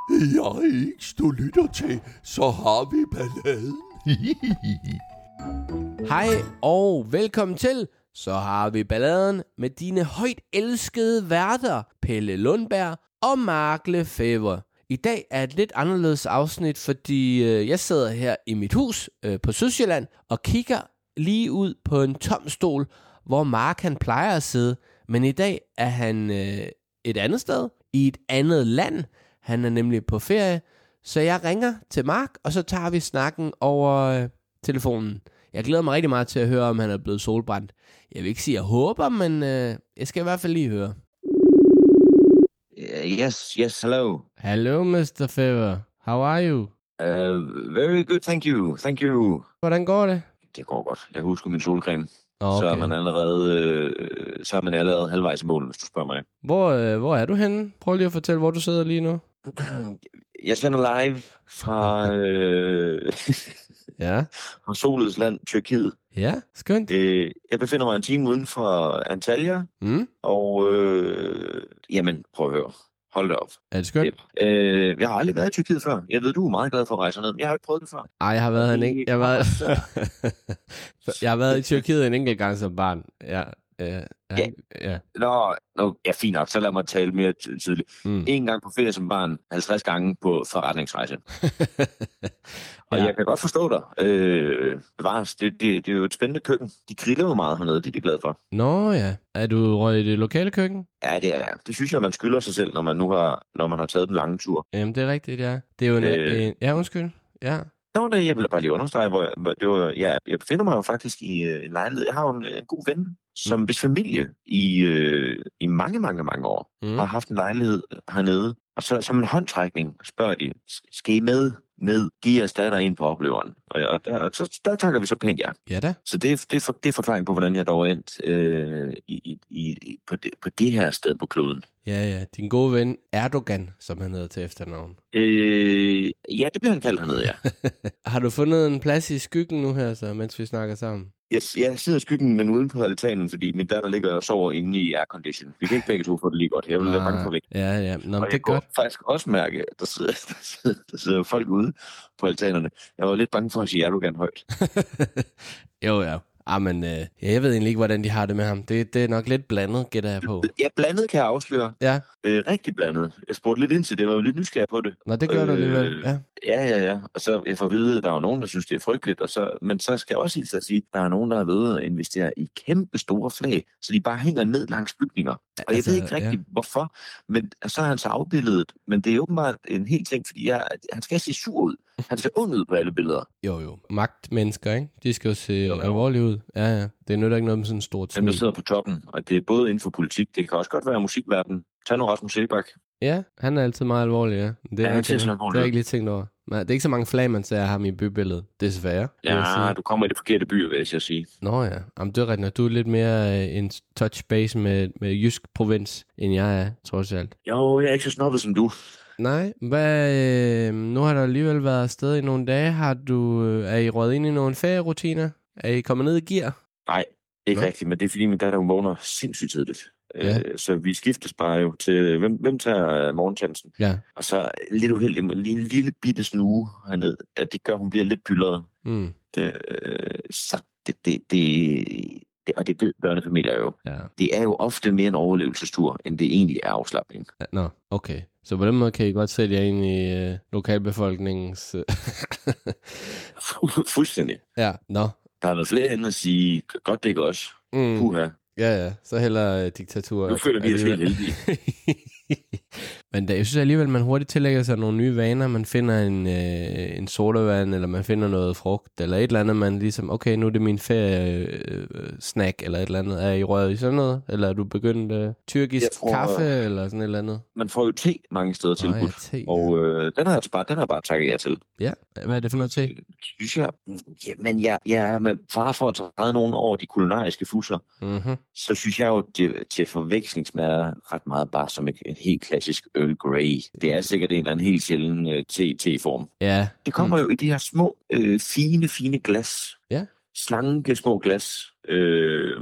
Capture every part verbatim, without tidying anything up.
Jeg ikke, du lytter til, så har vi balladen. Hej og velkommen til Så har vi balladen med dine højt elskede værter, Pelle Lundberg og Mark Lefebvre. I dag er et lidt anderledes afsnit, fordi øh, jeg sidder her i mit hus øh, på Sydsjælland og kigger lige ud på en tom stol, hvor Mark han plejer at sidde. Men i dag er han øh, et andet sted, i et andet land. Han er nemlig på ferie, så jeg ringer til Mark, og så tager vi snakken over øh, telefonen. Jeg glæder mig rigtig meget til at høre, om han er blevet solbrændt. Jeg vil ikke sige, at jeg håber, men øh, jeg skal i hvert fald lige høre. Uh, yes, yes, hello. Hello, mister Fever. How are you? Uh, very good, thank you, thank you. Hvordan går det? Det går godt. Jeg husker min solcreme. Okay. Så er man allerede, øh, så er man allerede halvvejs i mål, hvis du spørger mig. Hvor, øh, hvor er du henne? Prøv lige at fortælle, hvor du sidder lige nu. Jeg sender live fra, øh, Ja. fra solets land, Tyrkiet. Ja, skønt. Øh, jeg befinder mig en time uden for Antalya, Mm. og øh, jamen, prøv at høre. Hold da op. Er det skønt? Øh, jeg har aldrig været i Tyrkiet før. Jeg ved, du er meget glad for at rejse ned, men jeg har ikke prøvet det før. Ej, jeg har været, en en... jeg har været... jeg har været i Tyrkiet en enkelt gang som barn. Ja. Ja. Ja. Ja. Nå, nå, ja, fint nok. Så lad mig tale mere ty- tydeligt. Mm. En gang på ferie som barn, halvtreds gange på forretningsrejse. Og Ja. jeg kan godt forstå dig. Øh, bevares, det, det, det er jo et spændende køkken. De griller jo meget hernede, det er de glade for. Nå ja. Er du røget i det lokale køkken? Ja, det er det. synes jeg, man skylder sig selv, når man nu har, når man har taget den lange tur. Jamen, det er rigtigt, ja. Det er jo en... Øh. en... Ja, undskyld. Ja. Nå, det, jeg vil bare lige understrege, hvor jeg, hvor det var, ja, jeg befinder mig jo faktisk i øh, en lejlighed. Jeg har jo en, en god ven, som hvis familie i, øh, i mange, mange, mange år Mm. mm. har haft en lejlighed hernede. Og så som en håndtrækning spørger de, skal I med ned, giv jeres datter ind på opleveren? Og, og der, så, der takker vi så pænt ja. Ja da. Så det, det, er for, det er forklaring på, hvordan jeg dog er endt øh, i, i, i, på, det, på det her sted på kloden. Ja, ja. Din gode ven Erdogan, som han hedder til efternavn. Øh, ja, det bliver han kaldt hernede, ja. Har du fundet en plads i skyggen nu her, så, mens vi snakker sammen? Jeg, jeg sidder i skyggen, men uden på altanen, fordi min datter ligger og sover inde i aircondition. Vi kan ikke begge to få det lige godt. Jeg vil være bange for væk. Ja, ja. Nå, men Og det er jeg godt. kunne faktisk også mærke, at der sidder, der, sidder, der sidder folk ude på altanerne. Jeg var lidt bange for at sige Erdogan højt. Jo, ja. Ah, men øh, ja, jeg ved egentlig ikke, hvordan de har det med ham. Det, det er nok lidt blandet, gætter jeg på. Ja, blandet kan jeg afsløre. Ja. Øh, rigtig blandet. Jeg spurgte lidt ind til det, jeg var jo lidt nysgerrig på det. Nå, det gør øh, du alligevel. Ja. Ja, ja, ja. Og så jeg får at vide, at der er nogen, der synes, det er frygteligt. Og så, men så skal jeg også hilse at sige, at der er nogen, der er ved at investere i kæmpe store flag, så de bare hænger ned langs bygninger. Og jeg Altså, ved ikke rigtig, ja. hvorfor. Men så er han så afbildet. Men det er åbenbart en helt ting, fordi jeg, han skal se sur ud. Han ser ond ud på alle billeder. Jo, jo. Magtmennesker, ikke? De skal jo se jo, jo. alvorlige ud. Ja, ja. Det nytter ikke noget med sådan en stor Dem, der smil. sidder på toppen. Og det er både inden for politik. Det kan også godt være musikverden. Tag nu Rasmus Sebak. Ja, han er altid meget alvorlig, ja. Det er, Ja, han ikke- ser sådan alvorlig det har jeg ud. ikke lige tænkt over. Nej, det er ikke så mange flag, man ser af ham i bybilledet. Desværre. vil jeg Ja, sige. du kommer i det forkerte by, vil jeg sige. Nå ja, jamen, det er rigtigt. Du er lidt mere øh, en touch base med, med jysk provins, end jeg er, trods alt. Jo, jeg er ikke så snobbet som du. Nej, hvad, øh, nu har der alligevel været afsted i nogle dage. Har du, øh, er I røget ind i nogle ferierutiner? Er I kommet ned i gear? Nej, ikke Nå. rigtigt, men det er fordi, min datter hun vågner sindssygt tidligt. Ja. Øh, så vi skiftes bare jo til, hvem, hvem tager morgentjenesten? Ja. Og så lidt uheldig med en lille, lille bitte snue hernede, at det gør, hun bliver lidt pyldret. Mm. Det, øh, så det, det, det, det, og det ved børnefamilier jo. Ja. Det er jo ofte mere en overlevelsestur, end det egentlig er afslapning. Ja. Nå, okay. Så på den måde kan I godt sætte jer ind i øh, lokalbefolkningens... Øh. Fuldstændig. ja, nå. Der har været flere ender at sige, godt det ikke også. Mm. Puha. Ja, ja. Så heller øh, diktatur. Nu føler vi os helt heldige. Men da, jeg synes alligevel, man hurtigt tillægger sig nogle nye vaner. Man finder en, øh, en sodavand, eller man finder noget frugt, eller et eller andet, man ligesom, okay, nu er det min ferie-snack, eller et eller andet. Er I røget i sådan noget? Eller er du begyndt øh, tyrkisk Jeg tror, kaffe, eller sådan et eller andet? Man får jo te mange steder Nå, ja, tilbudt. te, ja. Og øh, den har jeg bare, den har jeg bare takket jer til. Ja, hvad er det for noget te? Synes jeg, jamen jeg, jeg er med far for at træde nogen over de kulinariske fusser, Mhm. så synes jeg jo, det til forveksling smager ret meget bare som et, et helt klassisk Earl Grey. Det er sikkert en eller anden helt sjælden uh, te, te-form. Ja. Det kommer mm. jo i de her små, øh, fine, fine glas. Ja. Slanke små glas. Øh,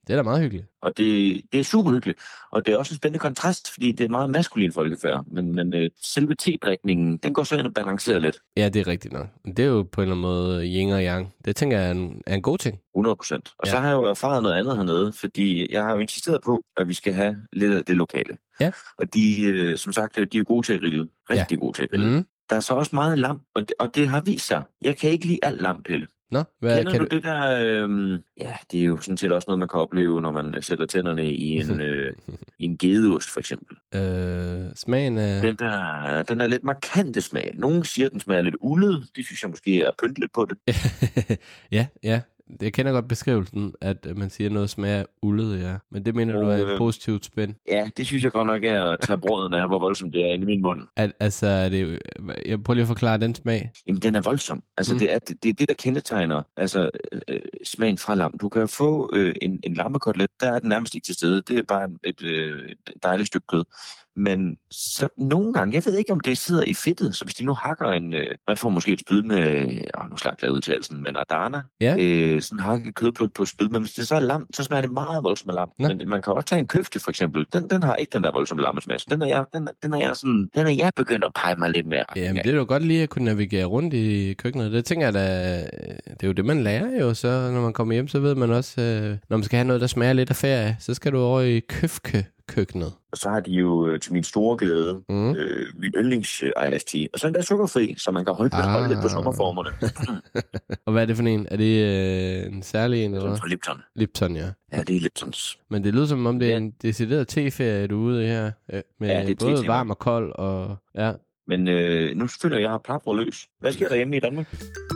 Det er da meget hyggeligt. Og det, det er super hyggeligt. Og det er også en spændende kontrast, fordi det er meget maskulin folkefærd. Men, men øh, selve tedrikningen, den går så ind og balancerer lidt. Ja, det er rigtigt nok. Det er jo på en eller anden måde yin og yang. Det tænker jeg er en, er en god ting. hundrede procent. Og Ja. så har jeg jo erfaret noget andet hernede, fordi jeg har jo insisteret på, at vi skal have lidt af det lokale. Ja. Og de, øh, som sagt, de er gode til at grille. Rigtig ja. gode til at grille. Mm. Der er så også meget lam, og det, og det har vist sig. Jeg kan ikke lide alt lam, Pelle. Nå, hvad Kender kan du du... det der... Øh, ja, det er jo sådan set også noget, man kan opleve, når man sætter tænderne i en, øh, i en gedeost, for eksempel. Øh, smagen af... Den, der, den er lidt markante smag. Nogle siger, den smager lidt ullet. Det synes jeg måske er pyntet lidt på det. ja, ja. Jeg kender godt beskrivelsen, at man siger noget smager ullet, ja. Men det mener Og, du er et øh, positivt spænd? Ja, det synes jeg godt nok er at tage brøden af, hvor voldsomt det er inde i min mund. At, altså, er det... Jeg prøver lige at forklare den smag. Jamen, den er voldsom. Altså, Mm. mm. det, er, det, det er det, der kendetegner altså, øh, smagen fra lam. Du kan få øh, en, en lammekotelet, der er den nærmest ikke til stede. Det er bare et, øh, et dejligt stykke kød. Men så nogle gange, jeg ved ikke, om det sidder i fedtet, så hvis de nu hakker en, øh, man får måske et spyd med, øh, nu slagter jeg udtalelsen, men Adana, Ja. øh, sådan hakket kødplot på spyd, men hvis det så er lam, så smager det meget voldsomt af lam. Nå. Men man kan også tage en køfte, for eksempel. Den, den har ikke den der voldsomme lammesmag. Så Den er jeg, den, den er jeg sådan, den er jeg begyndt at pege mig lidt mere. Jamen, det er jo godt lige at kunne navigere rundt i køkkenet. Det tænker jeg da... Det er jo det, man lærer jo, så når man kommer hjem, så ved man også, øh, når man skal have noget, der smager lidt af ferie, så skal du over i køfke køkkenet. Og så har de jo øh, til min store glæde Mm. øh, min yndlings øh, iced tea. Og så er der sukkerfri, så man kan holde, Ah. holde lidt på sukkerformerne. Og hvad er det for en? Er det øh, en særlig en, eller Som hvad? fra Lipton. Lipton, ja. Ja, det er Liptons. Men det lyder som om, det er Ja. en decideret teferie, du er ude i her. øh, Med Ja, det er både te-tema. varm og kold, og ja. Men øh, nu føler jeg, at jeg har plapret løs. Hvad sker der hjemme i Danmark?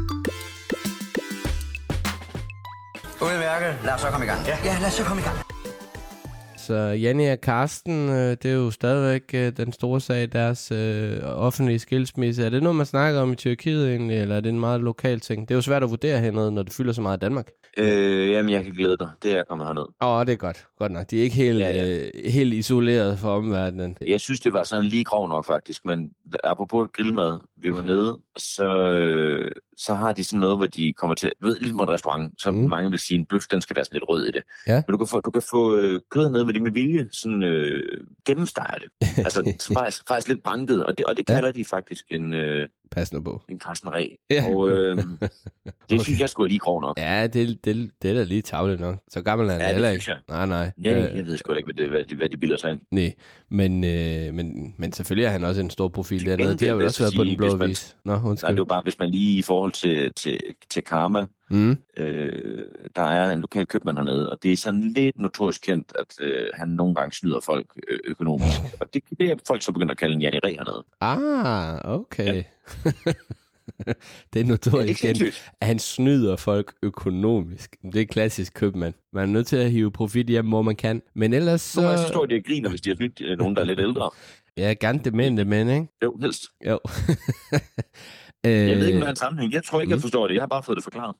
Udmærket. Lad os så komme i gang. Ja, ja lad os så komme i gang. Så Janni og Karsten, øh, det er jo stadigvæk øh, den store sag, deres øh, offentlige skilsmisse. Er det noget, man snakker om i Tyrkiet egentlig, eller er det en meget lokal ting? Det er jo svært at vurdere hernede, når det fylder så meget i Danmark. Øh, jamen, jeg kan glæde dig. Det er jeg kommet herned. Åh, oh, det er godt. Godt nok. De er ikke helt, Ja, ja. Øh, helt isoleret fra omverdenen. Jeg synes, det var sådan lige grov nok, faktisk. Men apropos grillmad, vi var nede, så, øh, så har de sådan noget, hvor de kommer til... Du ved, ligesom på et restaurant, så Mm. mm. mange vil sige, en bøf, den skal være sådan lidt rød i det. Ja. Men du kan få, du kan få øh, kød ned med det med vilje, sådan øh, gennemsteger det. Altså, så faktisk, faktisk lidt branket, og det, og det Ja. kalder de faktisk en, øh, Pas nu på. en Carsten Reh. Ja. Og øh, det synes jeg skulle lige grov nok. Ja, det, det, det er da lige tavligt nok. Så gammel er han Ja, det heller synes ikke. jeg. Nej, nej. Ja, Øh, jeg ved sgu da ikke, hvad, det, hvad, de, hvad de bilder sig ind. Nej, men, øh, men, men selvfølgelig er han også en stor profil Til dernede. De gengæld har vel vil også jeg været på sige, den blå hvis man- avis. Nå, Nej, undskyld. det er jo bare, hvis man lige i forhold til, til, til Karma, Mm. øh, der er en lokal købmand hernede, og det er sådan lidt notorisk kendt, at øh, han nogle gange snyder folk øh, økonomisk. Og det, det er folk så begyndt at kalde en Janni Reh hernede. Ah, okay. Ja. det er Ja, det er notorisk kendt, sindssygt. at han snyder folk økonomisk. Det er klassisk købmand. Man er nødt til at hive profit hjem, hvor man kan. Men ellers så... Nogle gange så står de og griner, hvis de har snydt øh, nogen, der er lidt ældre. Ja, gerne demente mænd, ikke? Jo, helst. Jo. Jeg ved ikke, Øh, hvad er en sammenhæng. Jeg tror ikke, jeg forstår det. Jeg har bare fået det forklaret.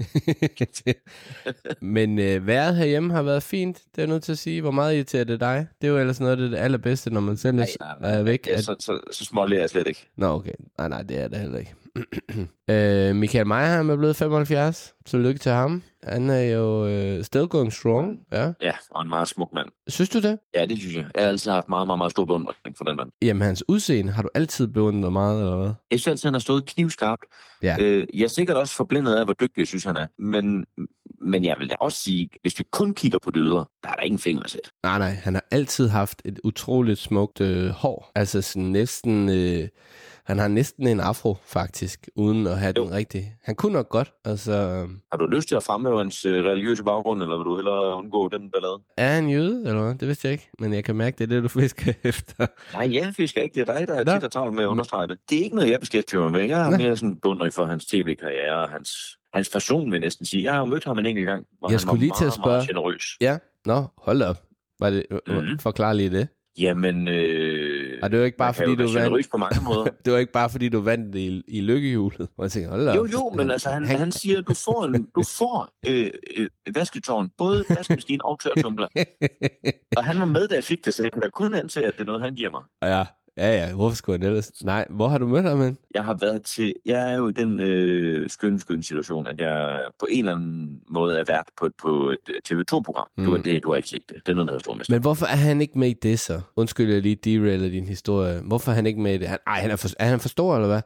Men øh, vejret herhjemme har været fint, det er jeg nødt til at sige. Hvor meget irriterer det dig? Det er jo ellers noget af det allerbedste, når man selv er er væk. Ja, At... så, så, så smålig er jeg slet ikke. Nå, okay. Nej, nej, det er det heller ikke. øh, Michael Meyerheim er blevet femoghalvfjerds. Tillykke til ham. Han er jo øh, still going strong. Ja. Ja, og en meget smuk mand. Synes du det? Ja, det synes jeg. Jeg har altid haft meget, meget, meget stor beundring for den mand. Jamen, hans udseende har du altid beundret meget, eller hvad? Jeg synes altid, han har stået knivskarpt. Ja. Øh, jeg er sikkert også forblændet af, hvor dygtig jeg synes, han er. Men, men jeg vil da også sige, hvis vi kun kigger på det ydre, der er der ingen fingre sæt. Nej, nej. Han har altid haft et utroligt smukt øh, hår. Altså sådan næsten... Øh, han har næsten en afro, faktisk, uden at have Jo. den rigtig. Han kunne nok godt. Altså, øh, Har du lyst til at fremhæve hans øh, religiøse baggrund, eller vil du hellere undgå den ballade? er han jøde, eller hvad? Det vidste jeg ikke. Men jeg kan mærke, det er det, du fisker efter. Nej, jeg fisker ikke. Det er dig, der er Nå. tit og travlt med at understrege det. Det er ikke noget, jeg beskæftiger mig med. Jeg har Nå. mere sådan beundring for hans tv-karriere og hans, hans person, vil jeg næsten sige. Jeg har jo mødt ham en enkelt gang, hvor Jeg han skulle var lige til at meget, spørge- meget generøs. Ja, nå, hold da op. Var det, Mhm. forklar lige det. Jamen, øh, Og det var ikke bare, man kan fordi jo være du vandt. generøs på mange måder. Det var ikke bare, fordi du vandt i, i lykkehjulet. Og jeg tænkte, hold da op. Jo, jo, men altså, han, han siger, du får, en, du får øh, øh, vasketårn, både vaskemaskine og tørretumbler. Og han var med, da jeg fik det, så jeg kan da kun antage, at det er noget, han giver mig. Ja, Ja, ja, hvorfor skulle han ellers? Nej, hvor har du mødt ham, men? Jeg har været til... Jeg er jo i den øh, skønne, skønne situation, at jeg på en eller anden måde er vært på, på et T V to-program. Mm. Du, er det, du har ikke set det. Det er noget, der hedder Stormester. Men hvorfor er han ikke med i det så? Undskyld, jeg lige derailer din historie. Hvorfor er han ikke med i det? Han, ej, han er, for, er han for stor, eller hvad?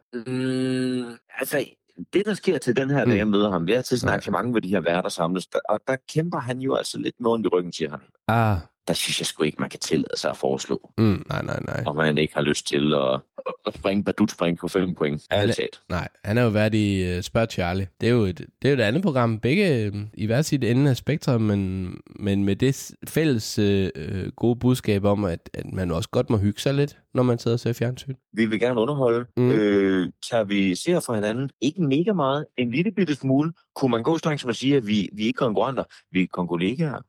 Mm, altså, det der sker til den her, da jeg møder ham, vi er til sådan et arrangement, hvor de her værter samles, og der kæmper han jo altså lidt med ondt i ryggen, siger han. Ah. Der synes jeg sgu ikke, man kan tillade sig at foreslå. Mm, nej, nej, nej. Og man ikke har lyst til at, at springe badutspring på fem point. Han er, nej, han er jo været i uh, Spørg Charlie. Det er jo et, det er jo et andet program. Begge uh, i hver sit ende af spektrum, men, men med det fælles uh, gode budskab om, at, at man også godt må hygge sig lidt, når man sidder og ser fjernsyn. Vi vil gerne underholde. Mm. Øh, tager vi ser for hinanden? Ikke mega meget. En lille bitte smule. Kunne man gå strengt som at sige, at vi, vi er ikke konkurrenter. Vi er konkollegaer.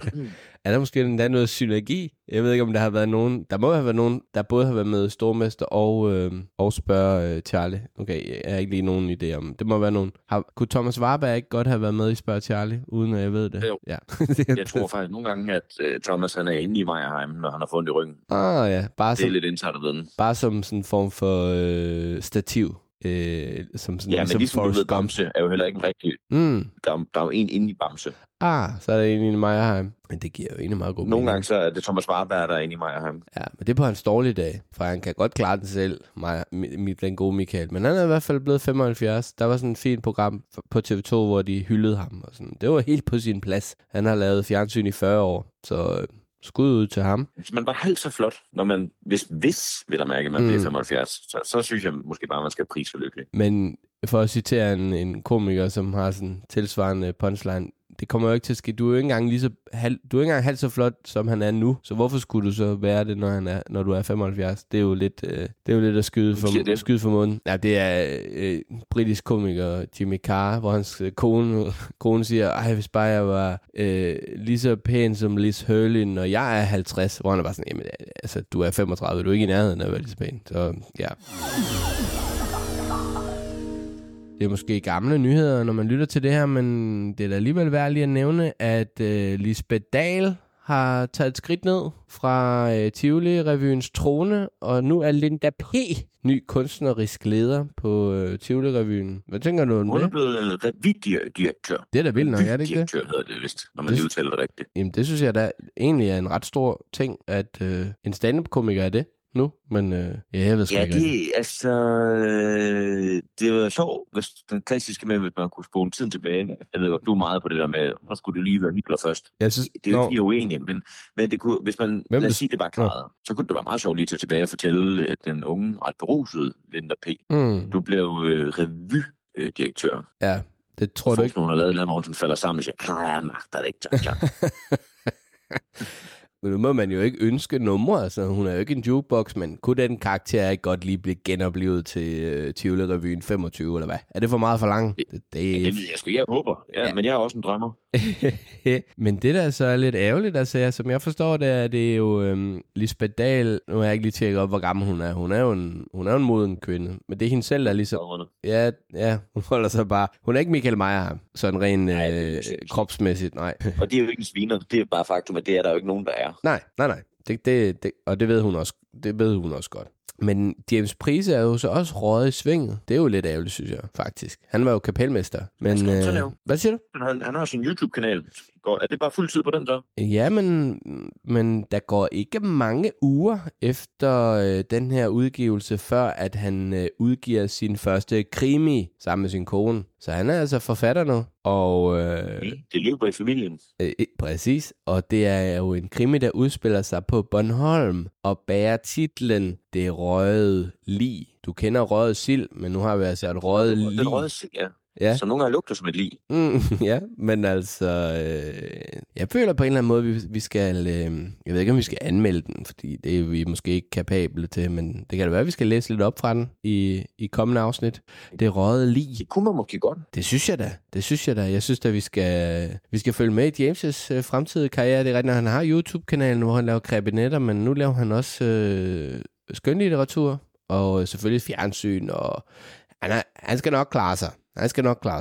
Er der måske endda noget synergi? Jeg ved ikke, om der har været nogen... Der må have været nogen, der både har været med Stormester og, øh, og Spørg øh, Charlie. Okay, jeg har ikke lige nogen idé om. Det må være nogen. Har, kunne Thomas Warberg ikke godt have været med i Spørg Charlie, uden at jeg ved det? Jo. Ja. Jeg tror faktisk nogle gange, at uh, Thomas han er inde i Meyerheim, når han har fundet i ryggen. Ah ja, bare det er som, lidt insiderviden. Bare som sådan en form for øh, stativ. Øh, som sådan, ja, men ligesom ligesom du ved, Bamse er jo heller ikke en rigtig... Mm. Der, der er jo en inde i Bamse. Ah, så er der en inde i Meyerheim. Men det giver jo egentlig meget god Nogle mening. gange så er det Thomas Warberg, der er inde i Meyerheim. Ja, men det er på hans dårlige dag, for han kan godt klare den selv, mig, mit, den gode Michael. Men han er i hvert fald blevet femoghalvfjerds. Der var sådan et fint program på T V to, hvor de hyldede ham. Og sådan. Det var helt på sin plads. Han har lavet fjernsyn i fyrre år, så... Skud ud til ham. Hvis man var halvt så flot, når man, hvis, hvis vil der mærke, at man mm. bliver femoghalvfjerds, så, så synes jeg måske bare, man skal prise for lykkelig. Men for at citere en, en komiker, som har sådan tilsvarende punchline, det kommer jo ikke til at ske. Du er jo ikke engang lige så halv, du er ikke engang halvt så flot, som han er nu. Så hvorfor skulle du så være det, når han er, når du er femoghalvfjerds? Det er jo lidt, øh, det er jo lidt at skyde for, skyde for munden. Ja, det er øh, britisk komiker Jimmy Carr, hvor hans øh, kone, kone siger, ej, hvis bare jeg var øh, lige så pæn som Liz Hurley, når jeg er halvtreds, hvor han er bare sådan, jamen, altså, du er femogtredive, du er ikke i nærheden af at være lige så pæn. Så ja. Det er måske gamle nyheder, når man lytter til det her, men det er da alligevel værd lige at nævne, at øh, Lisbeth Dahl har taget et skridt ned fra øh, Tivoli-revyens trone, og nu er Linda P. ny kunstnerisk leder på øh, Tivoli-revyen. Hvad tænker du om det? Hun er blevet revydirektør. Det er da vildt nok, er det ikke det? Revydirektør hedder det vist, når man lige udtaler det rigtigt. Jamen det synes jeg da egentlig er en ret stor ting, at øh, en stand-up-komiker er det nu, men øh, ja, jeg ved sgu ja, ikke. Ja, det altså, øh, det var sjovt, hvis den klassiske med, hvis man kunne spole tiden tilbage. Jeg ved godt, du er meget på det der med, hvor skulle det lige være Hitler først. Jeg synes, det er jo ikke uenige, men, men det kunne, hvis man, Hvem lad os sige, det var klaret, så kunne det være meget sjovt lige til tilbage og fortælle, at den unge, ret berusede Linda P. Mm. Du blev øh, revydirektør. Ja, det tror du ikke. Nogen har lavet et eller andet, hvor den falder sammen og siger, nej, jeg magter det ikke, tak, tak. Men nu må man jo ikke ønske numre, altså hun er jo ikke en jukebox, men kunne den karakter ikke godt lige blive genoplevet til uh, Tivoli-revyen femogtyve, eller hvad? Er det for meget for langt? Det, det, det ved jeg sgu, jeg håber, ja, ja. Men jeg er også en drømmer. Men det der så er lidt ærgerligt, altså som jeg forstår det, er det jo øhm, Lisbeth Dahl, nu har jeg ikke lige tjekket op, hvor gammel hun er. Hun er jo en, hun er jo en moden kvinde, men det er hende selv, der ligesom... Ja, ja, hun holder sig bare... Hun er ikke Michael Meyerheim, sådan ren øh, kropsmæssigt, nej. Og det er jo ikke en sviner, det er bare faktum, at det er der jo ikke nogen, der er. Nej, nej, nej. Det, det, det, og det ved hun også, det ved hun også godt. Men James Price er jo så også røget i svinget. Det er jo lidt ærgerligt, synes jeg, faktisk. Han var jo kapelmester. Men, øh, hvad siger du? Han, han har sin YouTube-kanal. Er det bare fuld tid på den så? Ja, men, men der går ikke mange uger efter øh, den her udgivelse, før at han øh, udgiver sin første krimi sammen med sin kone. Så han er altså forfatter nu. Og, øh, det løber i familien. Øh, præcis. Og det er jo en krimi, der udspiller sig på Bornholm og bærer titlen Det røde lig. Du kender røget sild, men nu har vi altså et røget lig. Det røde sild, ja. Ja. Så nogle gange lugter som et lig. Mm, ja, men altså, øh, jeg føler på en eller anden måde, vi, vi skal, øh, jeg ved ikke, om vi skal anmelde den, fordi det er vi måske ikke kapable til, men det kan da være, at vi skal læse lidt op fra den i, i kommende afsnit. Det røde lig. Det kunne man måske godt. Det synes jeg da, det synes jeg da. Jeg synes da, vi skal, vi skal følge med i James' øh, fremtidige karriere. Det er rigtigt, når han har YouTube-kanalen, hvor han laver krebinetter, men nu laver han også øh, skønlitteratur, og selvfølgelig fjernsyn, og han, er, han skal nok klare sig. Han skal nok klare sig.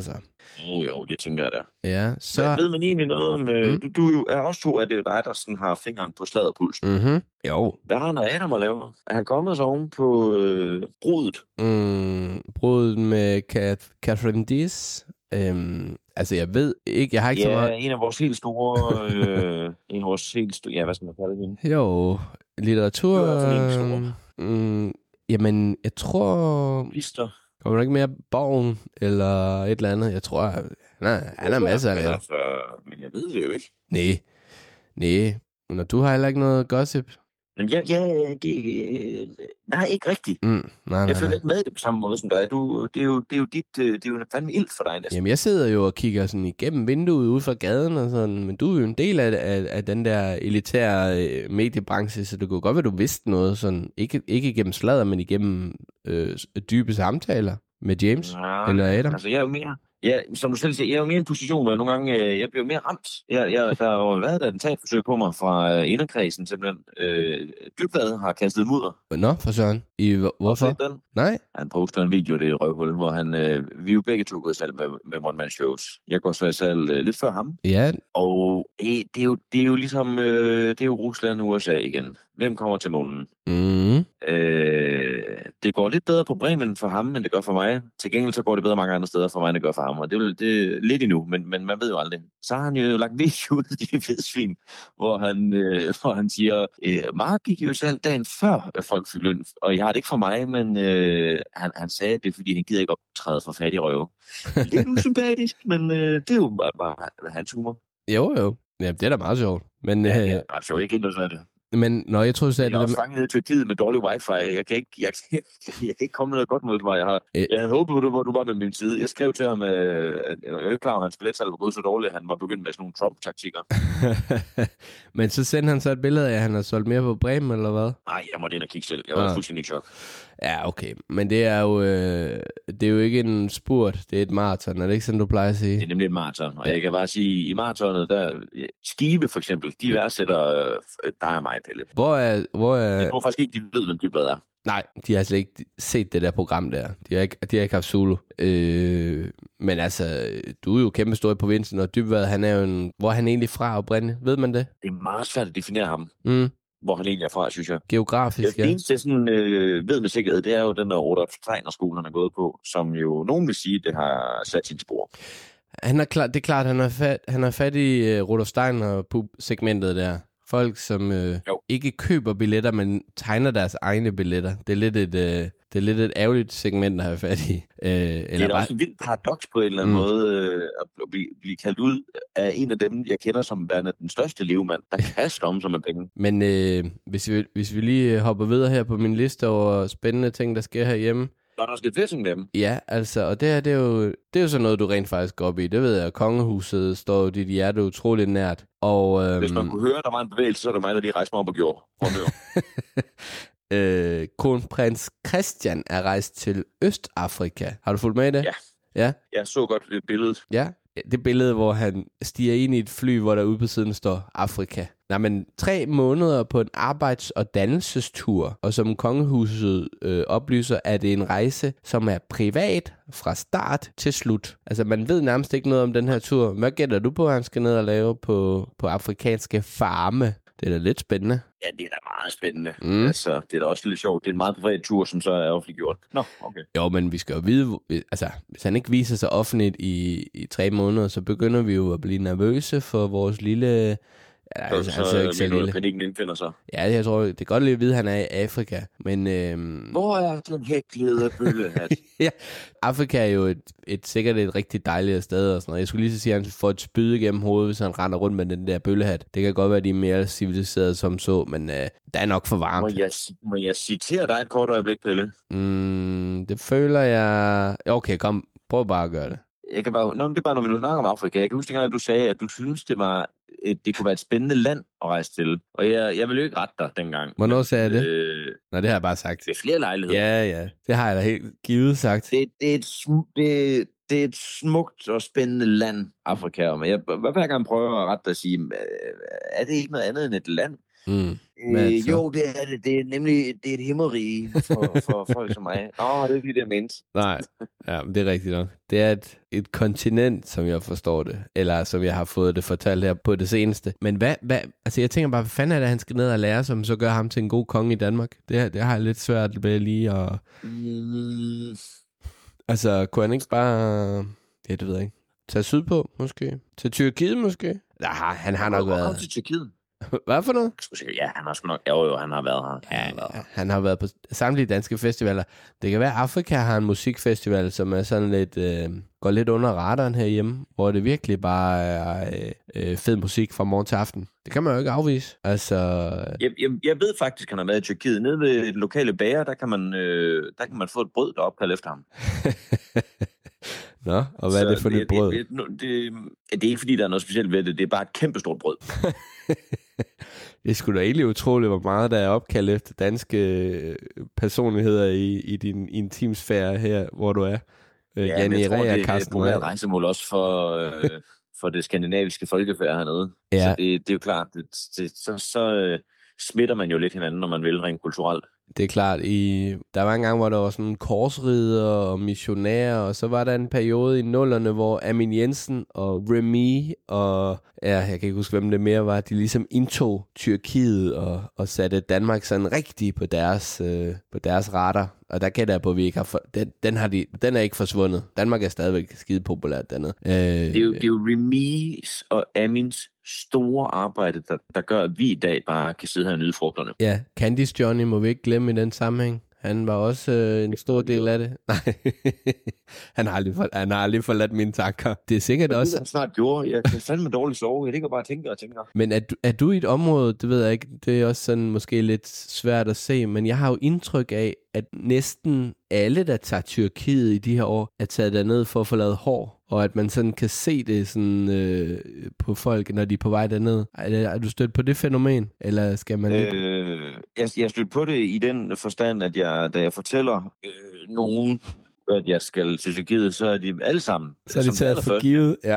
Jo, jo, det tænker jeg da. Ja, Så... så... Ved man egentlig noget om... Øh, Mm. du, du er også to, at det er dig, der sådan har fingeren på sladderpulsen. Mhm. Jo. Hvad har han og Adam at lave? Er han kommet så oven på øh, brudet? Mm, brudet med Kat- Catherine Diaz. Øhm, altså, jeg ved ikke, jeg har ikke så Ja, meget... en af vores helt store... Øh, en af vores helt store... Ja, hvad skal man kalde det? Jo, litteratur... Det er i hvert fald en stor. Mm, jamen, jeg tror... Lister. Kommer der ikke mere Borgen eller et eller andet? Jeg tror, nej, han har masser af men, lave. altså, men jeg ved det jo ikke. Nej, nej. Når du har heller ikke noget gossip. Men jeg, jeg, det, nej, ikke rigtigt. Mm, nej, nej, Jeg følger nej. ikke med i det på samme måde som dig. Du, det, er jo, det er jo dit, øh, det er jo fandme ild for dig næsten. Jamen, jeg sidder jo og kigger sådan igennem vinduet ude fra gaden og sådan, men du er jo en del af, af, af den der elitære øh, mediebranche, så det kunne godt være, du vidste noget sådan, ikke, ikke igennem sladder, men igennem øh, dybe samtaler med James Nej, eller Adam. Altså, jeg er jo mere... Ja, som du selv siger, jeg er jo mere i en position, hvor nogle gange øh, jeg bliver mere ramt. Jeg, jeg, der har jo været et attentatforsøg på mig fra øh, inderkredsen, simpelthen. Øh, Dybvad har kastet mudder. Nå, for søren. I, hvor- hvorfor? Har du set den? Nej? Han poster en video, det er røvhul, hvor han, øh, vi er jo begge to gået i salg med, med one-man-shows. Jeg går så i salg øh, lidt før ham. Ja, Og øh, det, er jo, det er jo ligesom, øh, det er jo Rusland og U S A igen. Hvem kommer til månen? mm, Øh, det går lidt bedre på Bremen for ham, end det gør for mig. Til gengæld så går det bedre mange andre steder for mig, end det gør for ham. Og det er, det er lidt endnu, men, men man ved jo aldrig. Så har han jo lagt video ud i Fedsvin, hvor han, øh, hvor han siger, øh, Mark gik jo selv dagen før at folk fik løn. Og jeg har det ikke for mig, men øh, han, han sagde det, fordi han gider ikke optræde for fattig røve. Lidt usympatisk, men øh, det er jo bare, bare hans humor. jo jo. Ja, det er da meget sjovt. Men, Ja, øh, ja, altså ikke helt noget det. men når jeg tror, du sagde Jeg er det også der fanget i Tyrkiet med dårlig wifi. Jeg kan ikke, jeg, jeg, jeg kan ikke komme noget godt mod mig. Jeg, har, Øh. jeg havde håbet, at du, du var med min side. Jeg skrev til ham, at jeg er ikke klar, at hans billetsalg var gået så dårligt, at han var begyndt med sådan nogle Trump-taktikker. Men så sendte han så et billede af, at han har solgt mere på Bremen, eller hvad? Nej, jeg måtte ind og kigge selv. Jeg var Ah. fuldstændig i chok. Ja, okay. Men det er jo, øh, det er jo ikke en spurt, det er et maraton. Er det ikke sådan, du plejer at sige? Det er nemlig et maraton. Og jeg kan bare sige, i maratonet, der Skive for eksempel, de værdsætter øh, dig og mig, Pelle. Hvor er... Hvor er... Jeg tror faktisk ikke, de ved, hvem Dybvad er. Nej, de har slet ikke set det der program der. De har ikke, de har ikke haft Zulu. Øh, men altså, du er jo kæmpe stor i provinsen, og Dybvad, han er jo en... Hvor er han egentlig fra oprindeligt? Ved man det? Det er meget svært at definere ham, Mm, hvor han egentlig er fra, synes jeg. geografisk, Det ja. eneste, jeg sådan, øh, ved med sikkerhed, det er jo den der Rudolf Steiner-skole, han er gået på, som jo nogen vil sige, det har sat sin spor. Han er klar, det er klart, han har fat, han har fat i uh, Rudolf Steiner-segmentet der. Folk, som øh, Jo. ikke køber billetter, men tegner deres egne billetter. Det er lidt et, øh, det er lidt et ærgerligt segment at have fat i. Øh, Det eller er da bare, også en vild paradoks på en eller anden Mm. mm. måde, øh, at blive, blive kaldt ud af en af dem, jeg kender som værende den største levemand, der kaster om sig med penge. men øh, hvis, vi, hvis vi lige hopper videre her på min liste over spændende ting, der sker herhjemme. Der er også lidt fedt dem. Ja, altså, og det her, det er jo, det er jo sådan noget, du rent faktisk går op i. Det ved jeg, kongehuset står jo dit hjerte utroligt nært. Og, øhm, Hvis man kunne høre, at der var en bevægelse, så er det mig, der lige rejste mig op og gjorde. øh, kronprins Christian er rejst til Østafrika. Har du fulgt med i det? Ja. Ja, Jeg så godt det billede. ja. Det billede, hvor han stiger ind i et fly, hvor der ude på siden står Afrika. Nej, men tre måneder på en arbejds- og dannelsestur, og som kongehuset øh, oplyser, er det en rejse, som er privat fra start til slut. Altså, man ved nærmest ikke noget om den her tur. Hvad gætter du på, at han skal ned og lave på, på afrikanske farme? Det er da lidt spændende. Ja, det er da meget spændende. Mm. Mm. Altså, det er da også lidt sjovt. Det er en meget privat tur, som så er offentliggjort. Nå, okay. Jo, men vi skal jo vide, hvor- altså, hvis han ikke viser sig offentligt i, i tre måneder, så begynder vi jo at blive nervøse for vores lille... Ja, Så, altså, så, han ser jo ikke så mener du, lille. at panikken indfinder sig. Ja, jeg tror, det er godt lige at vide, at han er i Afrika. Men øhm, Hvor er den hæklede bøllehat? ja, Afrika er jo et, et, sikkert et rigtig dejligt sted og sådan noget. Jeg skulle lige så sige, at han får et spyd igennem hovedet, hvis han render rundt med den der bøllehat. Det kan godt være, at de er mere civiliserede som så, men øh, der er nok for Må varmt. jeg, må jeg citere dig et kort øjeblik, Pelle? Mm, det føler jeg... Okay, kom, prøv bare at gøre det. Jeg kan bare, nå, det er bare, når vi nu snakker om Afrika. Jeg kan huske dengang, at du sagde, at du synes, det var et, det kunne være et spændende land at rejse til. Og jeg, jeg ville jo ikke rette dig dengang. Hvornår sagde jeg det? Øh, Nå, det har jeg bare sagt. ved flere lejligheder. Ja, ja. Det har jeg da helt givet sagt. Det, det, er et, sm- det, det er et smukt og spændende land, Afrika. Men jeg, hver gang jeg prøver at rette dig og sige, øh, er det ikke noget andet end et land? Mm. Øh, altså? jo, det er det. Det er nemlig det er et himmerige for, for folk som mig. Åh, oh, det er ikke det, jeg mente. Nej, ja, men det er rigtigt nok. Det er et, et kontinent, som jeg forstår det, eller som jeg har fået det fortalt her på det seneste. Men hvad, hvad altså jeg tænker bare, hvad fanden er det, han skal ned og lære, som så gør ham til en god konge i Danmark? Det, det har jeg lidt svært ved lige at... Mm. Altså, kunne han ikke bare... Ja, det ved jeg ikke. Tage sydpå, måske? Til Tyrkiet, måske? Nej, han har nok været... Kom til Tyrkiet. Hvad for noget? Ja, han har sgu nok... Jo, jo, han har været her. Ja, Han har været her. han har været på samtlige danske festivaler. Det kan være, at Afrika har en musikfestival, som er sådan lidt... Øh, går lidt under radaren herhjemme, hvor det virkelig bare er øh, øh, fed musik fra morgen til aften. Det kan man jo ikke afvise. Altså... Jeg, jeg, jeg ved faktisk, at han har været i Tyrkiet. Nede ved den lokale bager, der kan man, øh, der kan man få et brød, der er opkaldt efter ham. Nå, og hvad så er det for et brød? Det, det, det, det er ikke, fordi der er noget specielt ved det. Det er bare et kæmpestort brød. Det er sgu da egentlig utroligt, hvor meget der er opkaldt efter danske personligheder i, i din intimsfære her, hvor du er. Ja, Jan jeg tror, Erik det, og det er et rejsemål også for, øh, for det skandinaviske folkefærd hernede. Ja. Så det, det er jo klart, det, det, så, så øh, smitter man jo lidt hinanden, når man vil rent kulturelt. Det er klart. I, der var en gang, hvor der var sådan korsridder og missionærer, og så var der en periode i nullerne, hvor Amin Jensen og Remy og, ja, jeg kan ikke huske, hvem det mere var, de ligesom indtog Tyrkiet og, og satte Danmark sådan rigtig på deres, øh, på deres radar. Og der kan der på, at vi ikke har for, den, den, har de, den er ikke forsvundet. Danmark er stadigvæk skide populært dernede. Øh, det, er jo, det er jo Remy's og Amins store arbejde, der, der gør, at vi i dag bare kan sidde her og nyde frugterne. Ja, Candice Johnny må vi ikke glemme i den sammenhæng. Han var også øh, en stor del af det. Nej, han har aldrig, for, han har aldrig forladt mine tanker. Det er sikkert det, også... Det han snart gjorde. Jeg kan fandme dårligt sove. Jeg ligger bare og tænker og tænker. Men er du, er du i et område, det ved jeg ikke, det er også sådan måske lidt svært at se, men jeg har jo indtryk af, at næsten alle, der tager Tyrkiet i de her år, er taget derned for at få lavet hår, og at man sådan kan se det sådan øh, på folk, når de er på vej derned. Er, er du stødt på det fænomen, eller skal man ikke? Øh, jeg, jeg er stødt på det i den forstand, at jeg, da jeg fortæller øh, nogen, at jeg skal til Tyrkiet, så er de alle sammen. Så er de taget for givet, ja.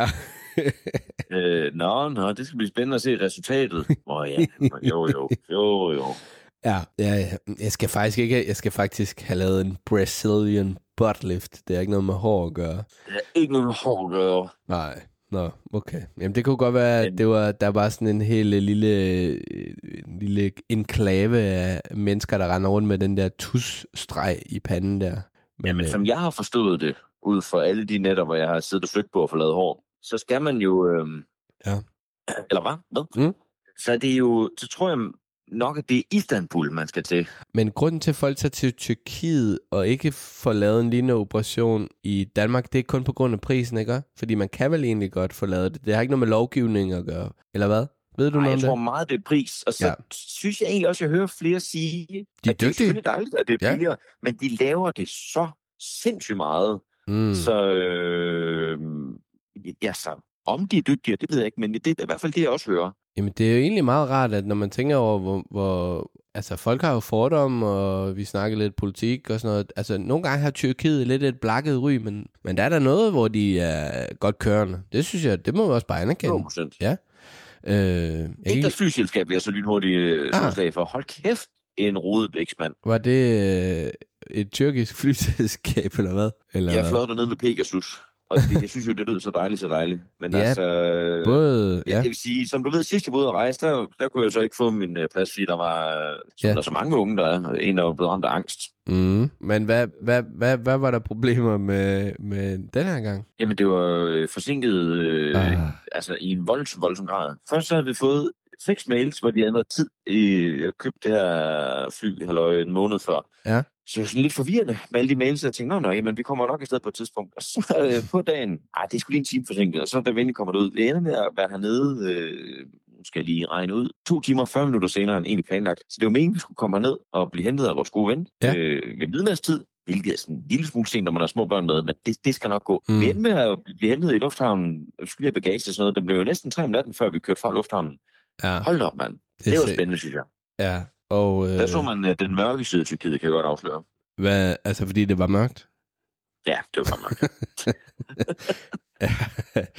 øh, nå, nå, det skal blive spændende at se resultatet. Åh oh, ja, jo, jo, jo, jo. Ja, ja, jeg skal faktisk ikke, jeg skal faktisk have lavet en Brazilian butt lift. Det er ikke noget med hår at gøre. Det er ikke noget med hår at gøre. Nej, nå, okay. Jamen det kunne godt være, at det var, der var sådan en helt lille, en lille enklave af mennesker, der render rundt med den der tusstreg i panden der. Men, Jamen, som jeg har forstået det, ud fra alle de netter, hvor jeg har siddet og søgt på at få lavet hår, så skal man jo... Øh, ja. Eller hvad? Hvad? Mm. Så er det jo, så tror jeg nok, at det er Istanbul, man skal til. Men grunden til, at folk tager til Tyrkiet og ikke får lavet en lignende operation i Danmark, det er kun på grund af prisen, ikke? Fordi man kan vel egentlig godt få lavet det. Det har ikke noget med lovgivning at gøre. Eller hvad? Ved du Nej, noget om jeg tror det? meget, det er pris. Og så ja. synes jeg egentlig også, at jeg hører flere sige, de er at det er selvfølgelig dejligt, at det er ja. billigere, men de laver det så sindssygt meget. Mm. Så, øh, ja, så om de er dygtige, det ved jeg ikke, men det er i hvert fald det, jeg også hører. Jamen, det er jo egentlig meget rart, at når man tænker over, hvor, hvor... Altså, folk har jo fordomme, og vi snakker lidt politik og sådan noget. Altså, nogle gange har Tyrkiet lidt et blakket ry, men, men der er der noget, hvor de er godt kørende. Det synes jeg, det må vi også bare anerkende. hundrede procent. Ja. Øh, ikke deres flyselskab bliver så lynhurtigt ah. solslag for. Hold kæft, en rodet vækstmand. Var det øh, et tyrkisk flyselskab, eller hvad? Eller... Jeg fløj dernede med Pegasus. Og det, jeg synes jo, det lyder så dejligt, så dejligt. Men ja, altså, både, ja. Jeg vil sige, som du ved, sidst jeg var ude at rejse, der, der kunne jeg så ikke få min uh, plads, fordi der var ja. der så mange unge, der er. En, der var blevet ramt af angst. Mm. Men hvad, hvad, hvad, hvad var der problemer med, med den her gang? Jamen, det var øh, forsinket øh, ah. altså, i en voldsom, voldsom grad. Først så havde vi fået seks mails, hvor de havde noget tid. I, jeg købte det her fly, halløj, en måned før. Ja. Så det var sådan lidt forvirrende med alle de mails, og jeg tænkte, nå, nå, jamen, vi kommer nok afsted på et tidspunkt. Og så øh, på dagen, ej, det er sgu lige en time forsinket, og så da vi endelig kommer det ud. Det ender med at være hernede, øh, nu skal jeg lige regne ud, to timer og fyrre minutter senere end egentlig planlagt. Så det var meningen, vi skulle komme herned og blive hentet af vores gode ven ja. øh, ved midnadstid, hvilket er sådan en lille smule sent, når man har små børn med, men det, det skal nok gå. Mm. Vi endte med at blive hentet i lufthavnen, vi skulle have bagage og sådan noget. Det blev jo næsten tre om natten, før vi kørte fra lufthavnen. Ja. Hold op, mand. Det, det var spændende, synes jeg. Ja. Og, øh... der så man uh, den mørke side af Tyrkiet, kan jeg godt afsløre. Hvad, altså fordi det var mørkt? Ja, det var mørkt.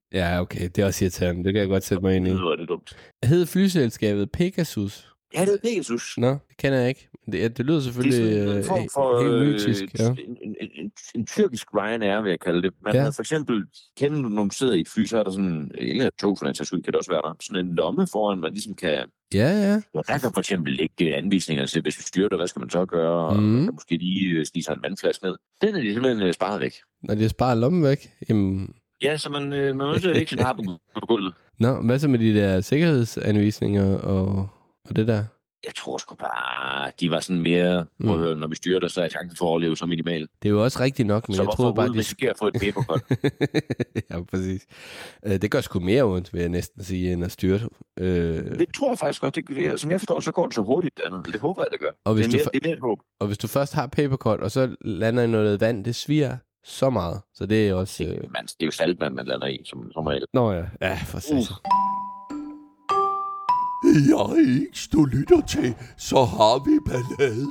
Ja, okay. Det er også irriterende. Det kan jeg godt sætte mig ind i. Det lyder det dumt. Hed flyselskabet Pegasus? Ja, det er Pegasus. Nå, det kender jeg ikke. Det, det lyder selvfølgelig det er sådan en form for, øh, helt mytisk. øh, Ja. en, en, en, en tyrkisk Ryanair, vil jeg kalde det. Man Ja. ja. havde for eksempel, kender du, når man sidder i et fly, så er der sådan, eller tog for den sags skyld, kan det også være der, sådan en lomme foran, man ligesom kan, Ja, ja. der kan for eksempel ligge anvisninger til, hvis vi styrter, hvad skal man så gøre, og Mhm. man kan måske lige øh, snige sig en vandflaske ned. Den er de simpelthen øh, sparet væk. Når de har sparet lommen væk, jamen... Ja, så man, øh, man er nødt til at ikke sin har på, på gulvet. Nå, hvad så med de der sikkerhedsanvisninger og, og det der? Jeg tror sgu bare, de var sådan mere, Mm. mm. når vi styrter, så er chancen for at overleve så minimal. Det er jo også rigtigt nok, men Så jeg hvorfor troede bare, bare, de... risikerer at få et papercut? ja, præcis. Øh, Det gør sgu mere ondt, vil jeg næsten sige, end at styrte. Øh, Det tror jeg faktisk godt. Det, som jeg forstår, så går det så hurtigt. Andet. Det håber jeg, det gør. Og hvis det, er du mere, fa- det er mere et håb. og hvis du først har papercut, og så lander i noget vand, det sviger så meget. Så det er også... Det, Øh... man, det er jo saltvand, man lander i, som, som regel. Nå ja, ja, for satan. Jeg ikke, du lytter til, så har vi balladen.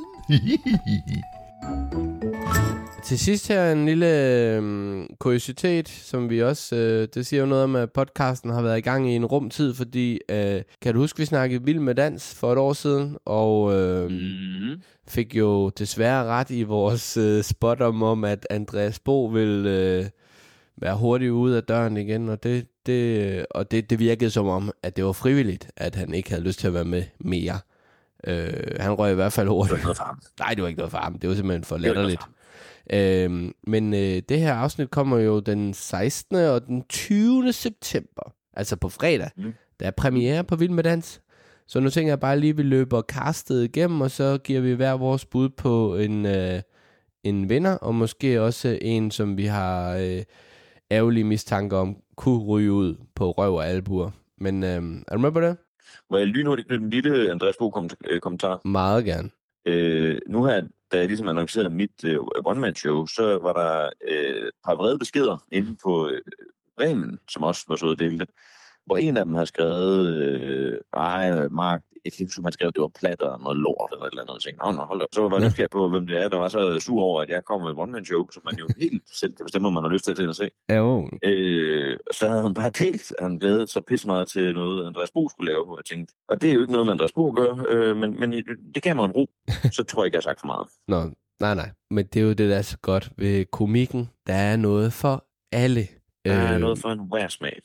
Til sidst her en lille øhm, kuriositet, som vi også, øh, det siger jo noget om, at podcasten har været i gang i en rumtid, fordi, øh, kan du huske, vi snakkede Vild med Dans for et år siden, og øh, Mm-hmm. fik jo desværre ret i vores øh, spot om, om, at Andreas Bo vil øh, være hurtigt ude af døren igen, og det, det, og det, det virkede som om, at det var frivilligt, at han ikke havde lyst til at være med mere. Øh, han røg i hvert fald Det hurtigt. var noget for ham. Nej, det var ikke noget for ham. Det var simpelthen for Det var ikke noget latterligt. for ham. Øhm, men øh, det her afsnit kommer jo den sekstende og den tyvende september. Altså på fredag. Mm. Der er premiere på Vild med Dans. Så nu tænker jeg bare lige, at vi løber castet igennem, og så giver vi hver vores bud på en, øh, en vinder, og måske også en, som vi har øh, ærgerlige mistanker om, kunne ryge ud på røv og albuer. Men øh, er du med på det? Må jeg lynhurtigt knytte en lille Andreas Bo kom- øh, kommentar? Meget gerne. Øh, nu her, da jeg ligesom annoncerede mit øh, one-man-show, så var der øh, et par vrede beskeder inde på øh, Bremen, som også var så delte, hvor en af dem havde skrevet, øh, ej, Mark, jeg kan ikke huske, han skrev, det var plat og noget lort eller et eller andet. Jeg tænkte, nå, nå, hold op. Så var jeg nysgerrig på, hvem det er, der var så sur over, at jeg kom med et one-man-show, som man jo helt selv kan bestemme, om man har lyst til at se. Jo. Øh, så havde han bare delt, at han glædede sig pisse meget til noget, Andreas Bo skulle lave, og jeg tænkte, og det er jo ikke noget, Andreas Bo gør, øh, men, men det gav mig en ro. Så tror jeg ikke, jeg har sagt for meget. Nå, nej, nej. Men det er jo det, der er så godt ved komikken. Der er noget for alle. Der er Øh, noget for en værsmag.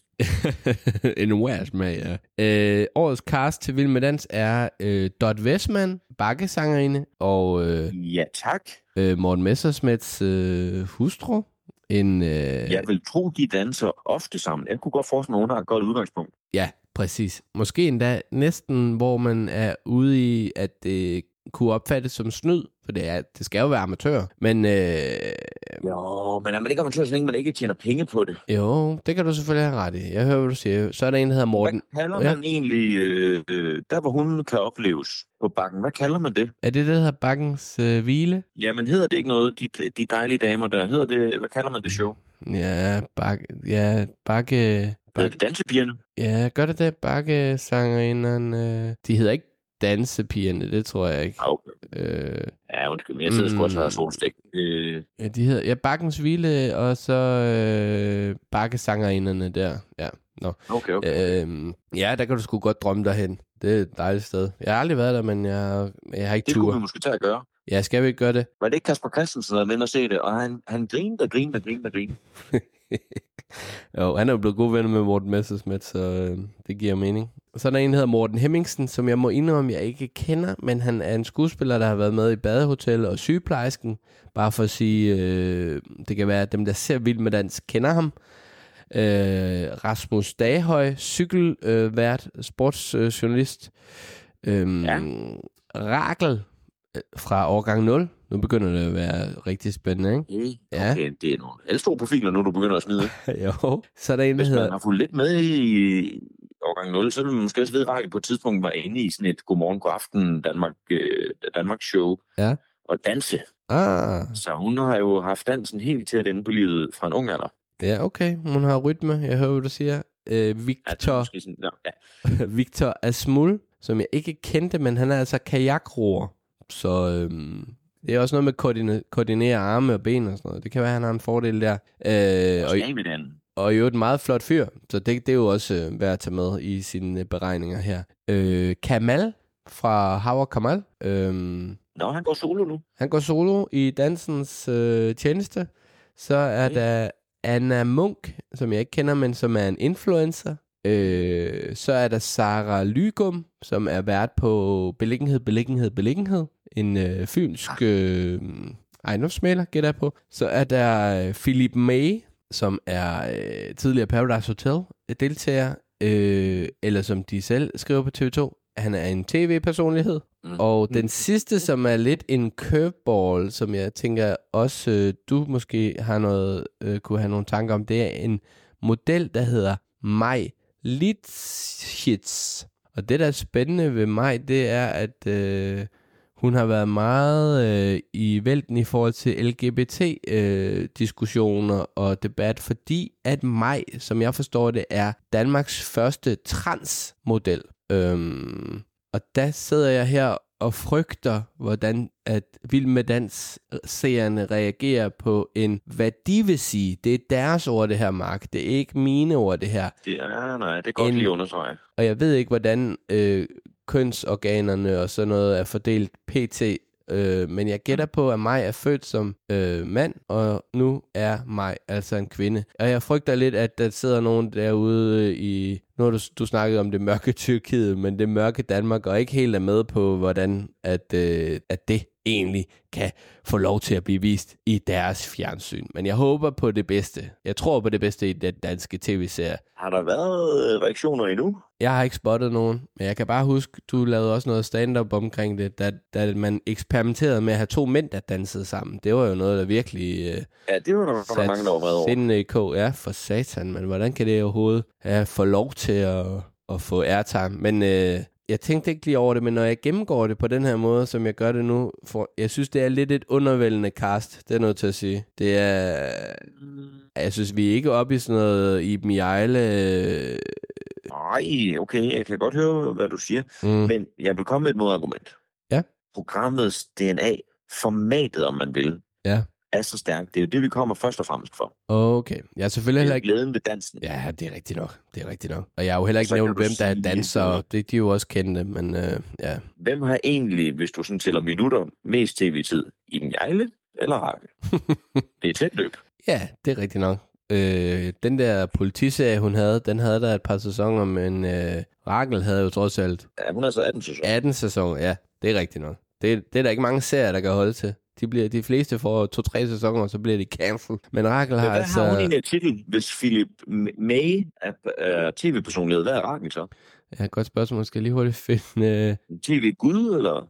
en værsmag, ja. Øh, årets cast til Vild med Dans er øh, Dot Westman, bakkesangerinde, og øh, Ja, tak. øh, Morten Messerschmidts øh, hustru. En, øh, Jeg vil tro, de danser ofte sammen. Jeg kunne godt forestille mig, at hun har et godt udgangspunkt. Ja, præcis. Måske endda næsten, hvor man er ude i, at det kunne opfattes som snyd, for det, er, det skal jo være amatør. Men øh, Jo, men er man ikke amatør, så længe man ikke tjener penge på det? jo, det kan du selvfølgelig have ret i. Jeg hører, hvad du siger. Så er der en, der hedder Morten. Hvad kalder Ja. man egentlig, øh, øh, der hvor hun kan opleves på bakken, hvad kalder man det? Er det det, der hedder Bakkens øh, Hvile? Jamen hedder det ikke noget, de, de dejlige damer der, hedder det, hvad kalder man det show? Ja, bak, ja, bakke... Hedder Bak, det dansepigerne? ja, gør det det? Bakkesangerinderne... Øh, de hedder ikke dansepigerne, det tror jeg ikke. Ah, okay. Øh, Ja, undskyld, men jeg sidder sgu også og har solstik. Øh, ja, de hedder... Ja, Bakkens Hvile, og så øh, bakkesangerinderne der. Ja, nå. okay, okay. Øhm, ja, der kan du sgu godt drømme derhen. Det er et dejligt sted. Jeg har aldrig været der, men jeg, jeg har ikke Det kunne vi tur. måske tage at gøre. Ja, skal vi ikke gøre det? Var det ikke Kasper Christensen, der var inde og se det? Og han, han grinede og grinede og grinede og grinede. Jo, han er jo blevet gode venner med Morten Messerschmidt, så øh, det giver mening. Så er der en, der hedder Morten Hemmingsen, som jeg må indrømme, jeg ikke kender, men han er en skuespiller, der har været med i Badehotel og Sygeplejersken. Bare for at sige, øh, det kan være, at dem, der ser Vild med Dans, kender ham. Øh, Rasmus Daghøj, cykelvært, øh, sportsjournalist. Øh, Ja. Rakel øh, fra årgang nul. Nu begynder det at være rigtig spændende, ikke? Ja. Okay, det er nogle halvstore profiler, nu du begynder at smide. Jo. Så er der en, der Hvis man hedder... har fulgt lidt med i årgang nul, så vil man måske også vide, at på et tidspunkt var inde i sådan et Godmorgen, Godaften Danmark, øh, Danmark show Ja. og danse. Ah, Så hun har jo haft dansen helt til at ende på livet fra en ung alder. ja, okay. Hun har rytme. Jeg hører, hvad du siger. Øh, Ja, det er Victor, måske sådan, ja, ja. Victor Asmul, som jeg ikke kendte, men han er altså kajakroer. Så øhm, det er også noget med at koordinere, koordinere arme og ben og sådan noget. Det kan være, at han har en fordel der. Øh, og, Og, med den. og i øvrigt en meget flot fyr, så det, det er jo også øh, værd at tage med i sine beregninger her. Øh, Kamal fra Howard Kamal. Øh, Nå, han går solo nu. han går solo i dansens øh, tjeneste. Så er okay. der Anna Munk, som jeg ikke kender, men som er en influencer. Øh, så er der Sara Lygum, som er vært på Beliggenhed, Beliggenhed, Beliggenhed. En øh, fynsk øh, ejendomsmægler, gætter jeg på. Så er der øh, Philip May, som er øh, tidligere Paradise Hotel-deltager, øh, eller som de selv skriver på T V to. Han er en tv-personlighed. Mm. Og den sidste, som er lidt en curveball, som jeg tænker også, øh, du måske har noget, øh, kunne have nogle tanker om, det er en model, der hedder Maj Litschitz. Og det, der er spændende ved Maj, det er, at øh, hun har været meget øh, i vælten i forhold til L G B T-diskussioner øh, og debat, fordi at Maj, som jeg forstår det, er Danmarks første transmodel. Øhm, og der sidder jeg her og frygter, hvordan at Vild med Dans-seerne reagerer på en, hvad de vil sige. Det er deres ord, det her, Mark. Det er ikke mine ord, det her. Det er, nej, det er godt en, lige understrege. Og jeg ved ikke, hvordan øh, kønsorganerne og sådan noget er fordelt pt. Øh, men jeg gætter på, at Maj er født som øh, mand, og nu er Maj altså en kvinde. Og jeg frygter lidt, at der sidder nogen derude i... Nu har du, du snakket om det mørke Tyrkiet, men det mørke Danmark, og ikke helt er med på, hvordan at, øh, at det egentlig kan få lov til at blive vist i deres fjernsyn. Men jeg håber på det bedste. Jeg tror på det bedste i den danske tv-serie. Har der været reaktioner endnu? Jeg har ikke spottet nogen, men jeg kan bare huske, du lavede også noget stand-up omkring det, da, da man eksperimenterede med at have to mænd, der dansede sammen. Det var jo noget, der virkelig øh, ja, det var der, der mange, der var vrede over. Sindene i kog. Ja, for satan, men hvordan kan det overhovedet ja, få lov til at, at få airtime? Men øh, jeg tænkte ikke lige over det, men når jeg gennemgår det på den her måde, som jeg gør det nu, for, jeg synes, det er lidt et undervældende cast, det er noget til at sige. Det er, jeg synes, vi er ikke oppe i sådan noget Iben Hjejle. Øh, Nej, okay, jeg kan godt høre, hvad du siger, mm. men jeg vil komme med et modargument. Ja. Programmets D N A, formatet, om man vil, ja. er så stærkt. Det er jo det, vi kommer først og fremmest for. Okay. Jeg er selvfølgelig heller ikke... Glæden ved dansen. Ja, det er rigtigt nok. Det er rigtigt nok. Og jeg har jo heller ikke nævnt, hvem der er danser. Det de er jo også kendte, men øh, ja. Hvem har egentlig, hvis du sådan tæller minutter, mest tv-tid? Iben Hjejle eller Rakel? Det er tæt løb. Ja, det er rigtigt nok. Øh, den der politiserie, hun havde, den havde der et par sæsoner, men øh, Rakel havde jo trods alt... Ja, hun havde så atten sæsoner. atten sæsoner, ja. Det er rigtigt nok. Det, det er der ikke mange serier, der kan holde til. De, bliver, de fleste får to-tre sæsoner, så bliver de cancelled. Men Rakel har hvad altså... Hvad har hun i en titel, hvis Philip May er, er tv-personlighed? Hvad er Rakel så? Ja, godt spørgsmål. Skal jeg lige hurtigt finde... Øh... T V-gud, eller?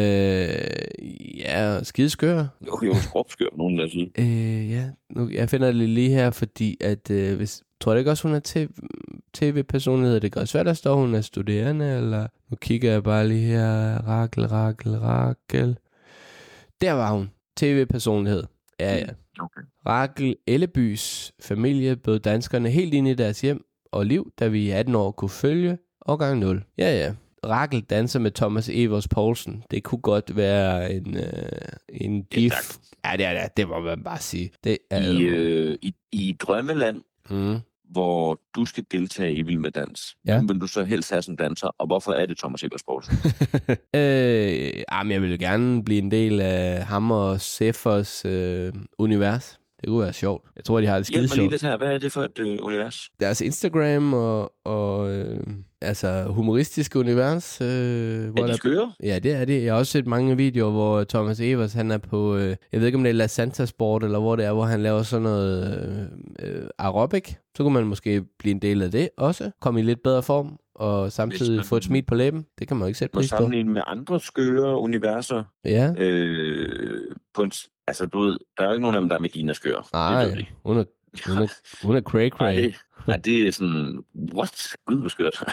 Øh... Ja, skideskør. Jo, jo, skråbskør, nogen der siger. Øh, ja, nu, jeg finder det lige her, fordi at... Øh, hvis, tror jeg ikke også, hun er tv-personlighed? Det gør svært at stå, hun er studerende, eller... Nu kigger jeg bare lige her. Rakel, Rakel, Rakel... Der var hun. tv-personlighed. Ja, ja. Okay. Rakel Ellebys familie bød danskerne helt ind i deres hjem og liv, da vi i atten år kunne følge årgang nul. Ja, ja. Rakel danser med Thomas Evers Poulsen. Det kunne godt være en, øh, en gif. Ja, det er det. Det må man bare sige. Det er I, øh, i, I Drømmeland, mm. hvor du skal deltage i Vild med Dans, ja. vil du så helst have som danser, og hvorfor er det Thomas Evers Poulsen? øh, jamen, jeg vil gerne blive en del af ham og Sefers øh, univers. Det kunne være sjovt. Jeg tror, de har det skide sjovt. Hjælp mig lige lidt her. Hvad er det for et øh, univers? Deres Instagram og, og øh, altså humoristiske univers. Øh, hvor er de skøre? Ja, det er det. Jeg har også set mange videoer, hvor Thomas Evers, han er på, øh, jeg ved ikke om det er La Santa Sport, eller hvor det er, hvor han laver sådan noget øh, øh, aerobic. Så kunne man måske blive en del af det også. Komme i lidt bedre form, og samtidig man... få et smil på læben. Det kan man jo ikke sætte pris på. Sammenligne med andre skøre universer. Ja. Øh, på en, altså, du ved, der er jo ikke nogen af dem, der er Medina skøre. Nej, hun er, hun er, hun er cray-cray. Nej, det, nej, det er sådan, what? Gud, hvor skørt.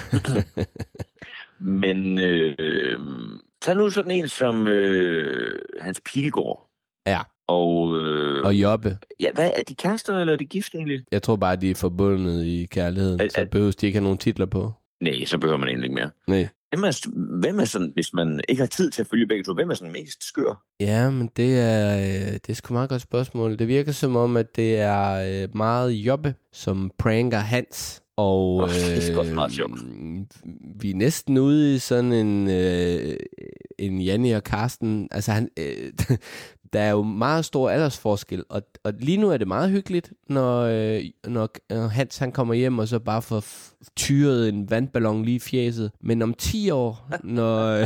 Men øh, tag nu sådan en som øh, Hans Pilgaard. Ja. Og, øh, og Jobbe. Ja, hvad er de kærester, eller er de gift egentlig? Jeg tror bare, de er forbundet i kærligheden, er, så behøver de ikke have nogen titler på. Nej, så behøver man egentlig ikke mere. Nej. Hvem er, hvem er sådan, hvis man ikke har tid til at følge begge to, hvem er sådan mest skør? Ja, men det er, øh, det er sgu meget godt spørgsmål. Det virker som om, at det er øh, meget Jobbe, som pranker Hans. Og oh, det er godt meget øh, sjovt. vi er næsten ude i sådan en, øh, en Janni og Karsten. Altså, han, øh, der er jo meget stor aldersforskel, og, og lige nu er det meget hyggeligt, når, øh, når, når Hans han kommer hjem, og så bare får tyret en vandballon lige i fjeset. Men om ti år, når...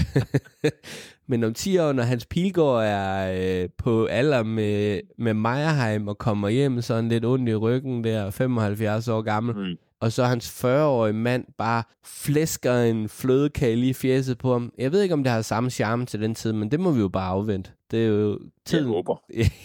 Men om ti år, når Hans Pilgaard er øh, på alder med, med Meyerheim og kommer hjem sådan lidt ondt i ryggen der, femoghalvfjerds år gammel, mm. og så hans fyrre-årige mand bare flæsker en flødekage lige i fjeset på ham. Jeg ved ikke, om det har samme charme til den tid, men det må vi jo bare afvente. Det er jo tiden. Jeg håber.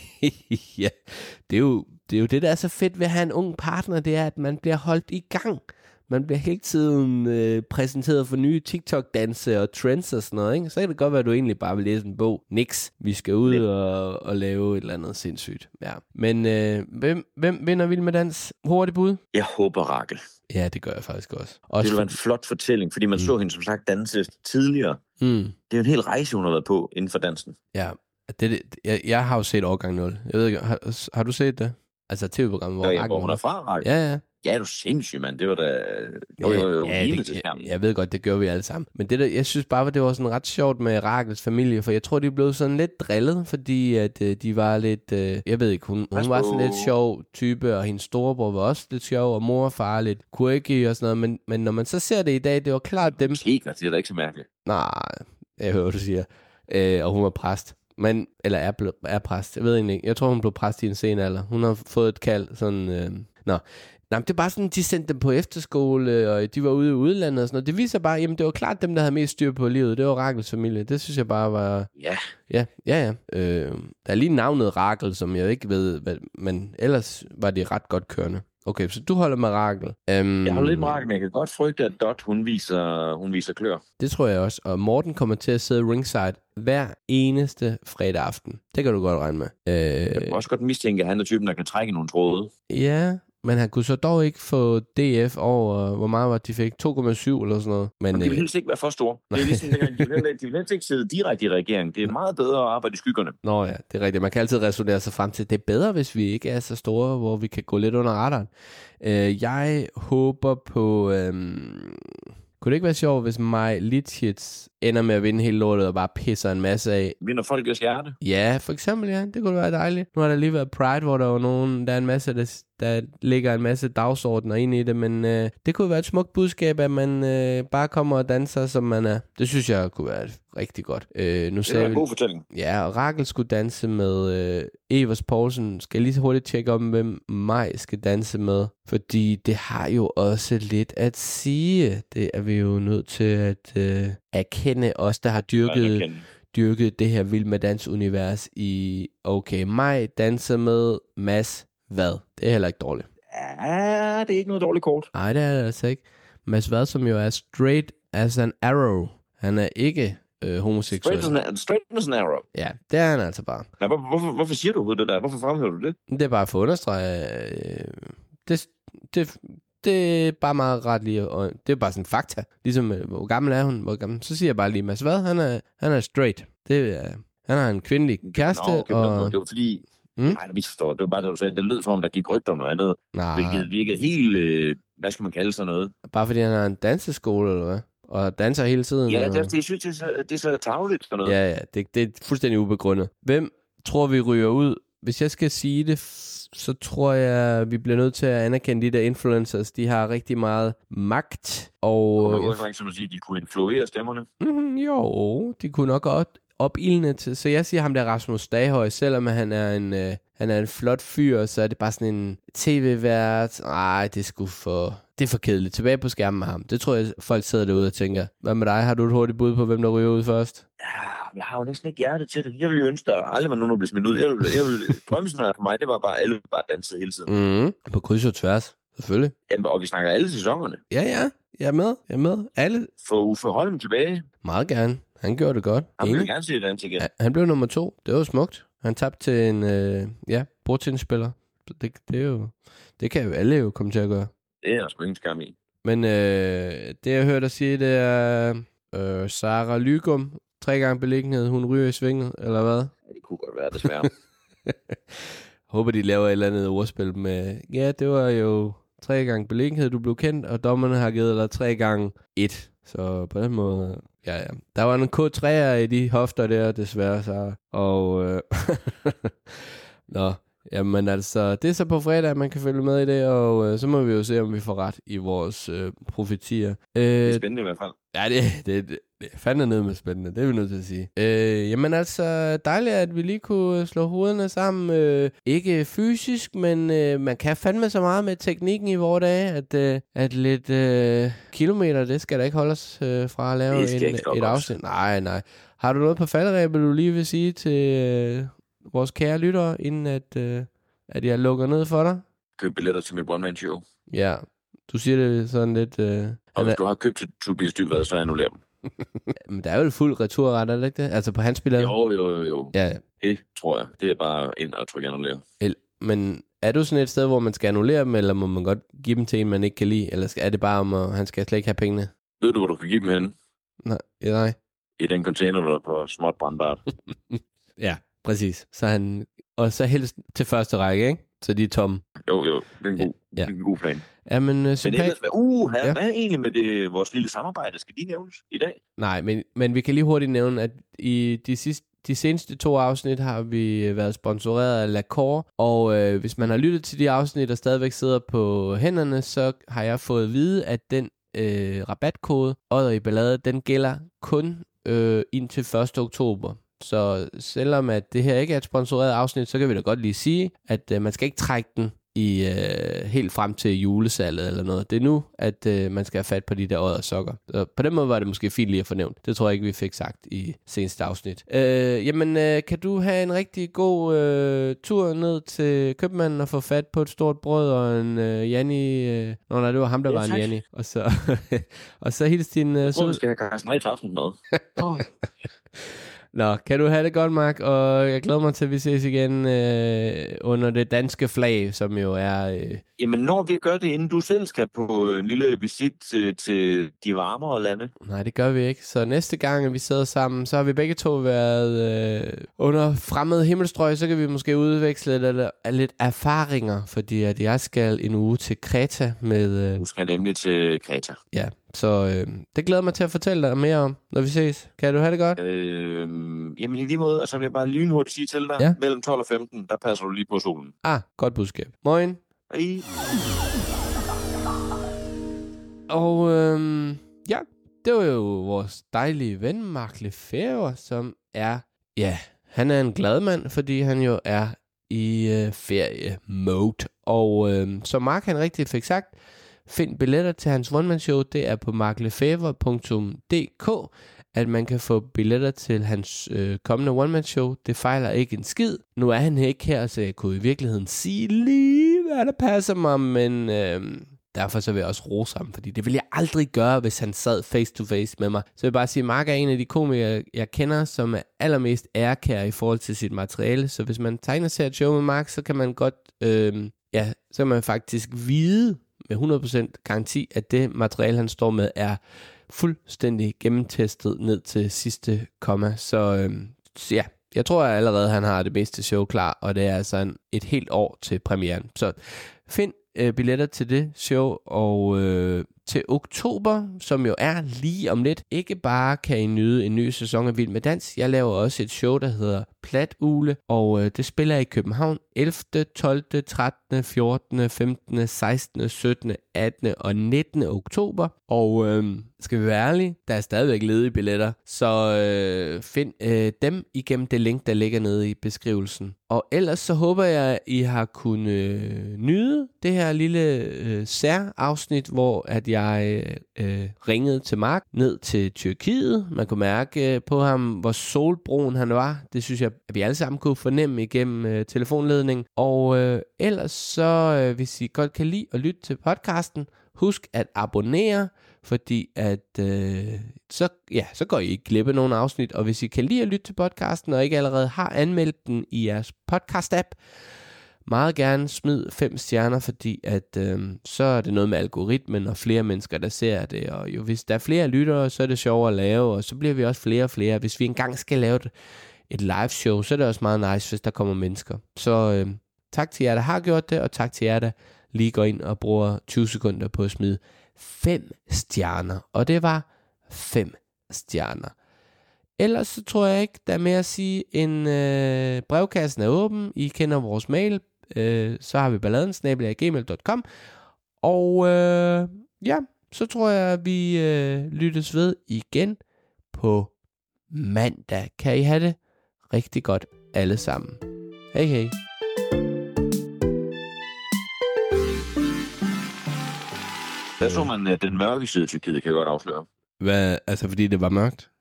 Ja, det er, jo, det er jo det, der er så fedt ved at have en ung partner, det er, at man bliver holdt i gang. Man bliver hele tiden øh, præsenteret for nye TikTok-danse og trends og sådan noget, ikke? Så kan det godt være, at du egentlig bare vil læse en bog. Niks. Vi skal ud og, og lave et eller andet sindssygt. Ja. Men øh, hvem, hvem vinder Vild med Dans? Hurtigt bud? Jeg håber Rakel. Ja, det gør jeg faktisk også. også det vil være en flot fortælling, fordi man mm. så hende som sagt danse tidligere. Mm. Det er jo en hel rejse, hun har været på inden for dansen. Ja, det, det, jeg, jeg har jo set Årgang nul. Jeg ved ikke, har, har du set det? Altså tv-programmet, hvor, ja, hvor hun er fra, Rakel. Ja, ja. Ja, er du sindssyg, mand. Det var da... Jo, jo, jo, ja, det, jeg, jeg ved godt, det gør vi alle sammen. Men det der, jeg synes bare, det var sådan ret sjovt med Rakels familie, for jeg tror, de blev sådan lidt drillet, fordi at øh, de var lidt... Øh, jeg ved ikke, hun, hun var sådan lidt sjov type, og hendes storebror var også lidt sjov, og mor og far lidt quirky og sådan noget. Men, men når man så ser det i dag, det var klart dem... Sikkert, det er da ikke så mærkeligt. Nej, jeg hører, du siger. Øh, og hun var præst. Men, eller er, ble, er præst, jeg ved egentlig ikke. Jeg tror, hun blev præst i en sen alder. Hun har fået et kald, sådan... Øh, nå... Nej, det er bare sådan, de sendte dem på efterskole, og de var ude i udlandet og sådan noget. Det viser bare, jamen det var klart dem, der havde mest styr på livet. Det var Rakels familie. Det synes jeg bare var... Ja. Ja, ja, ja. Øh, der er lige navnet Rakel, som jeg ikke ved, hvad, men ellers var det ret godt kørende. Okay, så du holder med Rakel. Um, jeg holder lidt med Rakel, men jeg kan godt frygte, at Dot, hun viser, hun viser klør. Det tror jeg også. Og Morten kommer til at sidde ringside hver eneste fredag aften. Det kan du godt regne med. Øh, jeg kan også godt mistænke, at han er typen, der kan trække nogle tråde. Ja, men han kunne så dog ikke få D F over, hvor meget var de fik? to komma syv eller sådan noget. Men, men de vil helst ikke være for store. Det er ligesom, de vil, de vil helst ikke sidde direkte i regeringen. Det er meget bedre at arbejde i skyggerne. Nå ja, det er rigtigt. Man kan altid resonere sig frem til, det er bedre, hvis vi ikke er så store, hvor vi kan gå lidt under radaren. Øh, jeg håber på... Øhm Kunne det ikke være sjovt, hvis Maj Litschitz ender med at vinde hele lortet og bare pisser en masse af? Vinder folkets hjerte? Ja, for eksempel, ja. Det kunne være dejligt. Nu har der lige været Pride, hvor der var nogen, der er en masse, der, der ligger en masse dagsordner ind i det, men øh, det kunne være et smukt budskab, at man øh, bare kommer og danser, som man er. Det synes jeg kunne være rigtig godt. Øh, nu det er en god fortælling. Ja, og Rakel skulle danse med øh, Evers Poulsen. Skal jeg lige så hurtigt tjekke om, hvem Maj skal danse med? Fordi det har jo også lidt at sige. Det er vi jo nødt til at øh, erkende os, der har dyrket, dyrket det her Vild med Dans-univers i... Okay, Maj danser med Mads Vad. Det er heller ikke dårligt. Ja, det er ikke noget dårligt kort. Nej, det er det altså ikke. Mads Vad, som jo er straight as an arrow. Han er ikke... Øh, homoseksuel. Straight as, an, straight as an arrow. Ja, det er han altså bare. Ja, hvorfor, hvorfor, hvorfor siger du det der? Hvorfor fremhæver du det? Det er bare for at understrege. Øh, det, det, det er bare meget ret lige. Og det er bare sådan fakta. Ligesom, øh, hvor gammel er hun? Hvor gammel? Så siger jeg bare lige, Mads Vad, han er, han er straight. Det er, han har en kvindelig kæreste. Nå, okay, og... det var fordi... Mm? Nej, jeg misforstår. Det var bare det, du sagde. Det lød for ham, der gik rygter om noget andet. Nej. Hvilket virkede helt... Øh, hvad skal man kalde sådan noget? Bare fordi han har en danseskole, eller hvad? Og danser hele tiden. Ja, og... det, det, synes, det, er så, det er så tarveligt sådan noget. Ja, ja, det, det er fuldstændig ubegrundet. Hvem tror vi ryger ud? Hvis jeg skal sige det, så tror jeg, vi bliver nødt til at anerkende de der influencers. De har rigtig meget magt. Og, og man kunne ikke som at sige, at de kunne influere stemmerne. Mm, jo, de kunne nok godt opildne til. Så jeg siger ham der Rasmus Daghøj, selvom han er en, øh, han er en flot fyr, så er det bare sådan en tv-vært. Ej, det er sgu for... Det er for kedeligt. Tilbage på skærmen med ham. Det tror jeg, folk sidder derude og tænker. Hvad med dig? Har du et hurtigt bud på, hvem der ryger ud først? Ja, jeg har jo næsten ikke hjerte til det. Jeg ville jo ønske, der aldrig var nogen, der blev smidt ud. Jeg ville, jeg ville, drømmelsen for mig, det var bare, alle bare dansede hele tiden. Mm, på kryds og tværs. Selvfølgelig. Jamen, og vi snakker alle sæsonerne. Ja, ja. Jeg er med. Jeg er med. Alle. Få Uffe Holm tilbage. Meget gerne. Han gjorde det godt. Han ville gerne se det andet igen. Ja, han blev nummer to. Det var smukt. Han tabte til en, øh, ja, bordtennisspiller. Det, det er jo, det kan jo alle jo komme til at gøre. Det er der sgu ingen skam i. Men øh, det jeg hørte dig sige, det er, Øh, Sara Lygum, tre gange beliggenhed, hun ryger i svinget, eller hvad? Ja, det kunne godt være, desværre. Håber, de laver et eller andet ordspil med, ja, det var jo tre gange beliggenhed, du blev kendt, og dommerne har givet dig tre gange et. Så på den måde, ja, ja. Der var en K tre'er i de hofter der, desværre, så. Og, øh, nå, jamen altså, det er så på fredag, at man kan følge med i det, og øh, så må vi jo se, om vi får ret i vores øh, profetier. Øh, Det er spændende i hvert fald. Ja, det, det, det, det er fandme nede med spændende, det er vi nødt til at sige. Øh, jamen altså, dejligt, at vi lige kunne slå hovederne sammen. Øh, ikke fysisk, men øh, man kan fandme så meget med teknikken i vores dage, at, øh, at lidt øh, kilometer, det skal da ikke holde os øh, fra at lave en, et afsnit. Nej, nej. Har du noget på falderæbet, du lige vil sige til øh, vores kære lyttere, inden at, øh, at jeg lukker ned for dig? Køb billetter til mit one-man-show. Ja, du siger det sådan lidt... Øh, Og hvis du har købt til Tobias Dybvad, så annullerer dem. Men der er jo fuld returret, er det ikke det? Altså på hans billeder? Jo, jo, jo, jo. Ja, ja. Det tror jeg. Det er bare ind og trykke annullere. El- Men er du sådan et sted, hvor man skal annullere dem, eller må man godt give dem til en, man ikke kan lide? Eller skal, er det bare om, at han skal slet ikke have pengene? Ved du, hvor du kan give dem hen? Nej, ja, nej. I den container, der er på småt brandbart. Ja, præcis. Så han... Og så helst til første række, ikke? Så de er tomme. Jo, jo. Det er en god, Ja. det er en god plan. Ja, men uh, Men sympat... ellers, hvad, uh, hvad, Ja. hvad er egentlig med det, vores lille samarbejde? Skal de nævnes i dag? Nej, men, men vi kan lige hurtigt nævne, at i de sidste de seneste to afsnit har vi været sponsoreret af Lacor, og øh, hvis man har lyttet til de afsnit og stadigvæk sidder på hænderne, så har jeg fået at vide, at den øh, rabatkode, Odder i Ballade, den gælder kun øh, indtil første oktober. Så selvom at det her ikke er et sponsoreret afsnit, så kan vi da godt lige sige, at øh, man skal ikke trække den i øh, helt frem til julesalget eller noget. Det er nu, at øh, man skal have fat på de der Odder sokker. Så på den måde var det måske fint lige at få nævnt. Det tror jeg ikke, vi fik sagt i seneste afsnit. Øh, jamen, øh, kan du have en rigtig god øh, tur ned til købmanden og få fat på et stort brød og en øh, Janni... Øh, Nå nej, det var ham, der Ja, var en tak. Janni. Og så, og så hils din... Øh, Jeg tror, søde- vi skal have Carsten Ræs aften med. Nå, kan du have det godt, Mark? Og jeg glæder mig til, at vi ses igen øh, under det danske flag, som jo er... Øh... Jamen, når vi gør det, inden du selv skal på en lille visit til, til de varmere lande. Nej, det gør vi ikke. Så næste gang, at vi sidder sammen, så har vi begge to været øh, under fremmede himmelstrøg, så kan vi måske udveksle lidt, lidt erfaringer, fordi at jeg skal en uge til Kreta med... Øh, Du skal nemlig til Kreta. ja, så øh, det glæder mig til at fortælle dig mere om, når vi ses. Kan du have det godt? Øh, jamen, i lige måde, og så vil jeg bare lynhurtigt sige til dig, Ja. mellem tolv og femten, der passer du lige på solen. Ah, godt budskab. Moin. Hej. Og øhm, ja, det var jo vores dejlige ven, Mark Lefebvre, som er, ja, han er en glad mand, fordi han jo er i øh, ferie-mode. Og øhm, som Mark han rigtig fik sagt, find billetter til hans one-man-show, det er på mark lefebvre punktum d k, at man kan få billetter til hans øh, kommende one-man-show. Det fejler ikke en skid. Nu er han ikke her, så jeg kunne i virkeligheden sige lige, hvad der passer mig, men... Øhm, Derfor så vil jeg også rose ham, fordi det vil jeg aldrig gøre, hvis han sad face to face med mig. Så jeg vil bare sige, at Mark er en af de komikere, jeg kender, som er allermest ærekær i forhold til sit materiale. Så hvis man tegner sig et show med Mark, så kan man godt, øh, ja, så kan man faktisk vide med hundrede procent garanti, at det materiale, han står med, er fuldstændig gennemtestet ned til sidste komma. Så, øh, så ja, jeg tror at allerede, han har det bedste show klar, og det er altså en, et helt år til premieren. Så find øh, billetter til det show, og øh, til oktober, som jo er lige om lidt, ikke bare kan I nyde en ny sæson af Vild med Dans. Jeg laver også et show, der hedder Platugle, og øh, det spiller jeg i København ellevte, tolvte, trettende, fjortende, femtende, sekstende, syttende, attende og nittende oktober. Og øh, skal vi være ærlige, der er stadigvæk ledige billetter, så øh, find øh, dem igennem det link, der ligger nede i beskrivelsen. Og ellers så håber jeg, at I har kunnet øh, nyde det her lille øh, særafsnit, hvor at jeg øh, ringede til Mark ned til Tyrkiet. Man kunne mærke øh, på ham, hvor solbrun han var. Det synes jeg, at vi alle sammen kunne fornemme igennem øh, telefonledning. Og øh, ellers så, øh, hvis I godt kan lide at lytte til podcasten, husk at abonnere, fordi at øh, så, ja, så går I ikke glip af nogle afsnit. Og hvis I kan lide at lytte til podcasten, og ikke allerede har anmeldt den i jeres podcast-app, meget gerne smid fem stjerner, fordi at øh, så er det noget med algoritmen og flere mennesker, der ser det. Og jo, hvis der er flere lyttere, så er det sjovere at lave, og så bliver vi også flere og flere. Hvis vi engang skal lave et, et live show, så er det også meget nice, hvis der kommer mennesker. Så øh, tak til jer, der har gjort det, og tak til jer, der lige går ind og bruger tyve sekunder på at smide fem stjerner. Og det var fem stjerner. Ellers så tror jeg ikke, der er mere at sige, end øh, brevkassen er åben. I kender vores mail. Øh, så har vi balladen snabel-a gmail punktum com. Og øh, ja, så tror jeg, at vi øh, lyttes ved igen på mandag. Kan I have det rigtig godt alle sammen. Hej hej. Der så man uh, den mørke side af Tyrkiet, kan jeg godt afsløre. Hvad, altså fordi det var mørkt?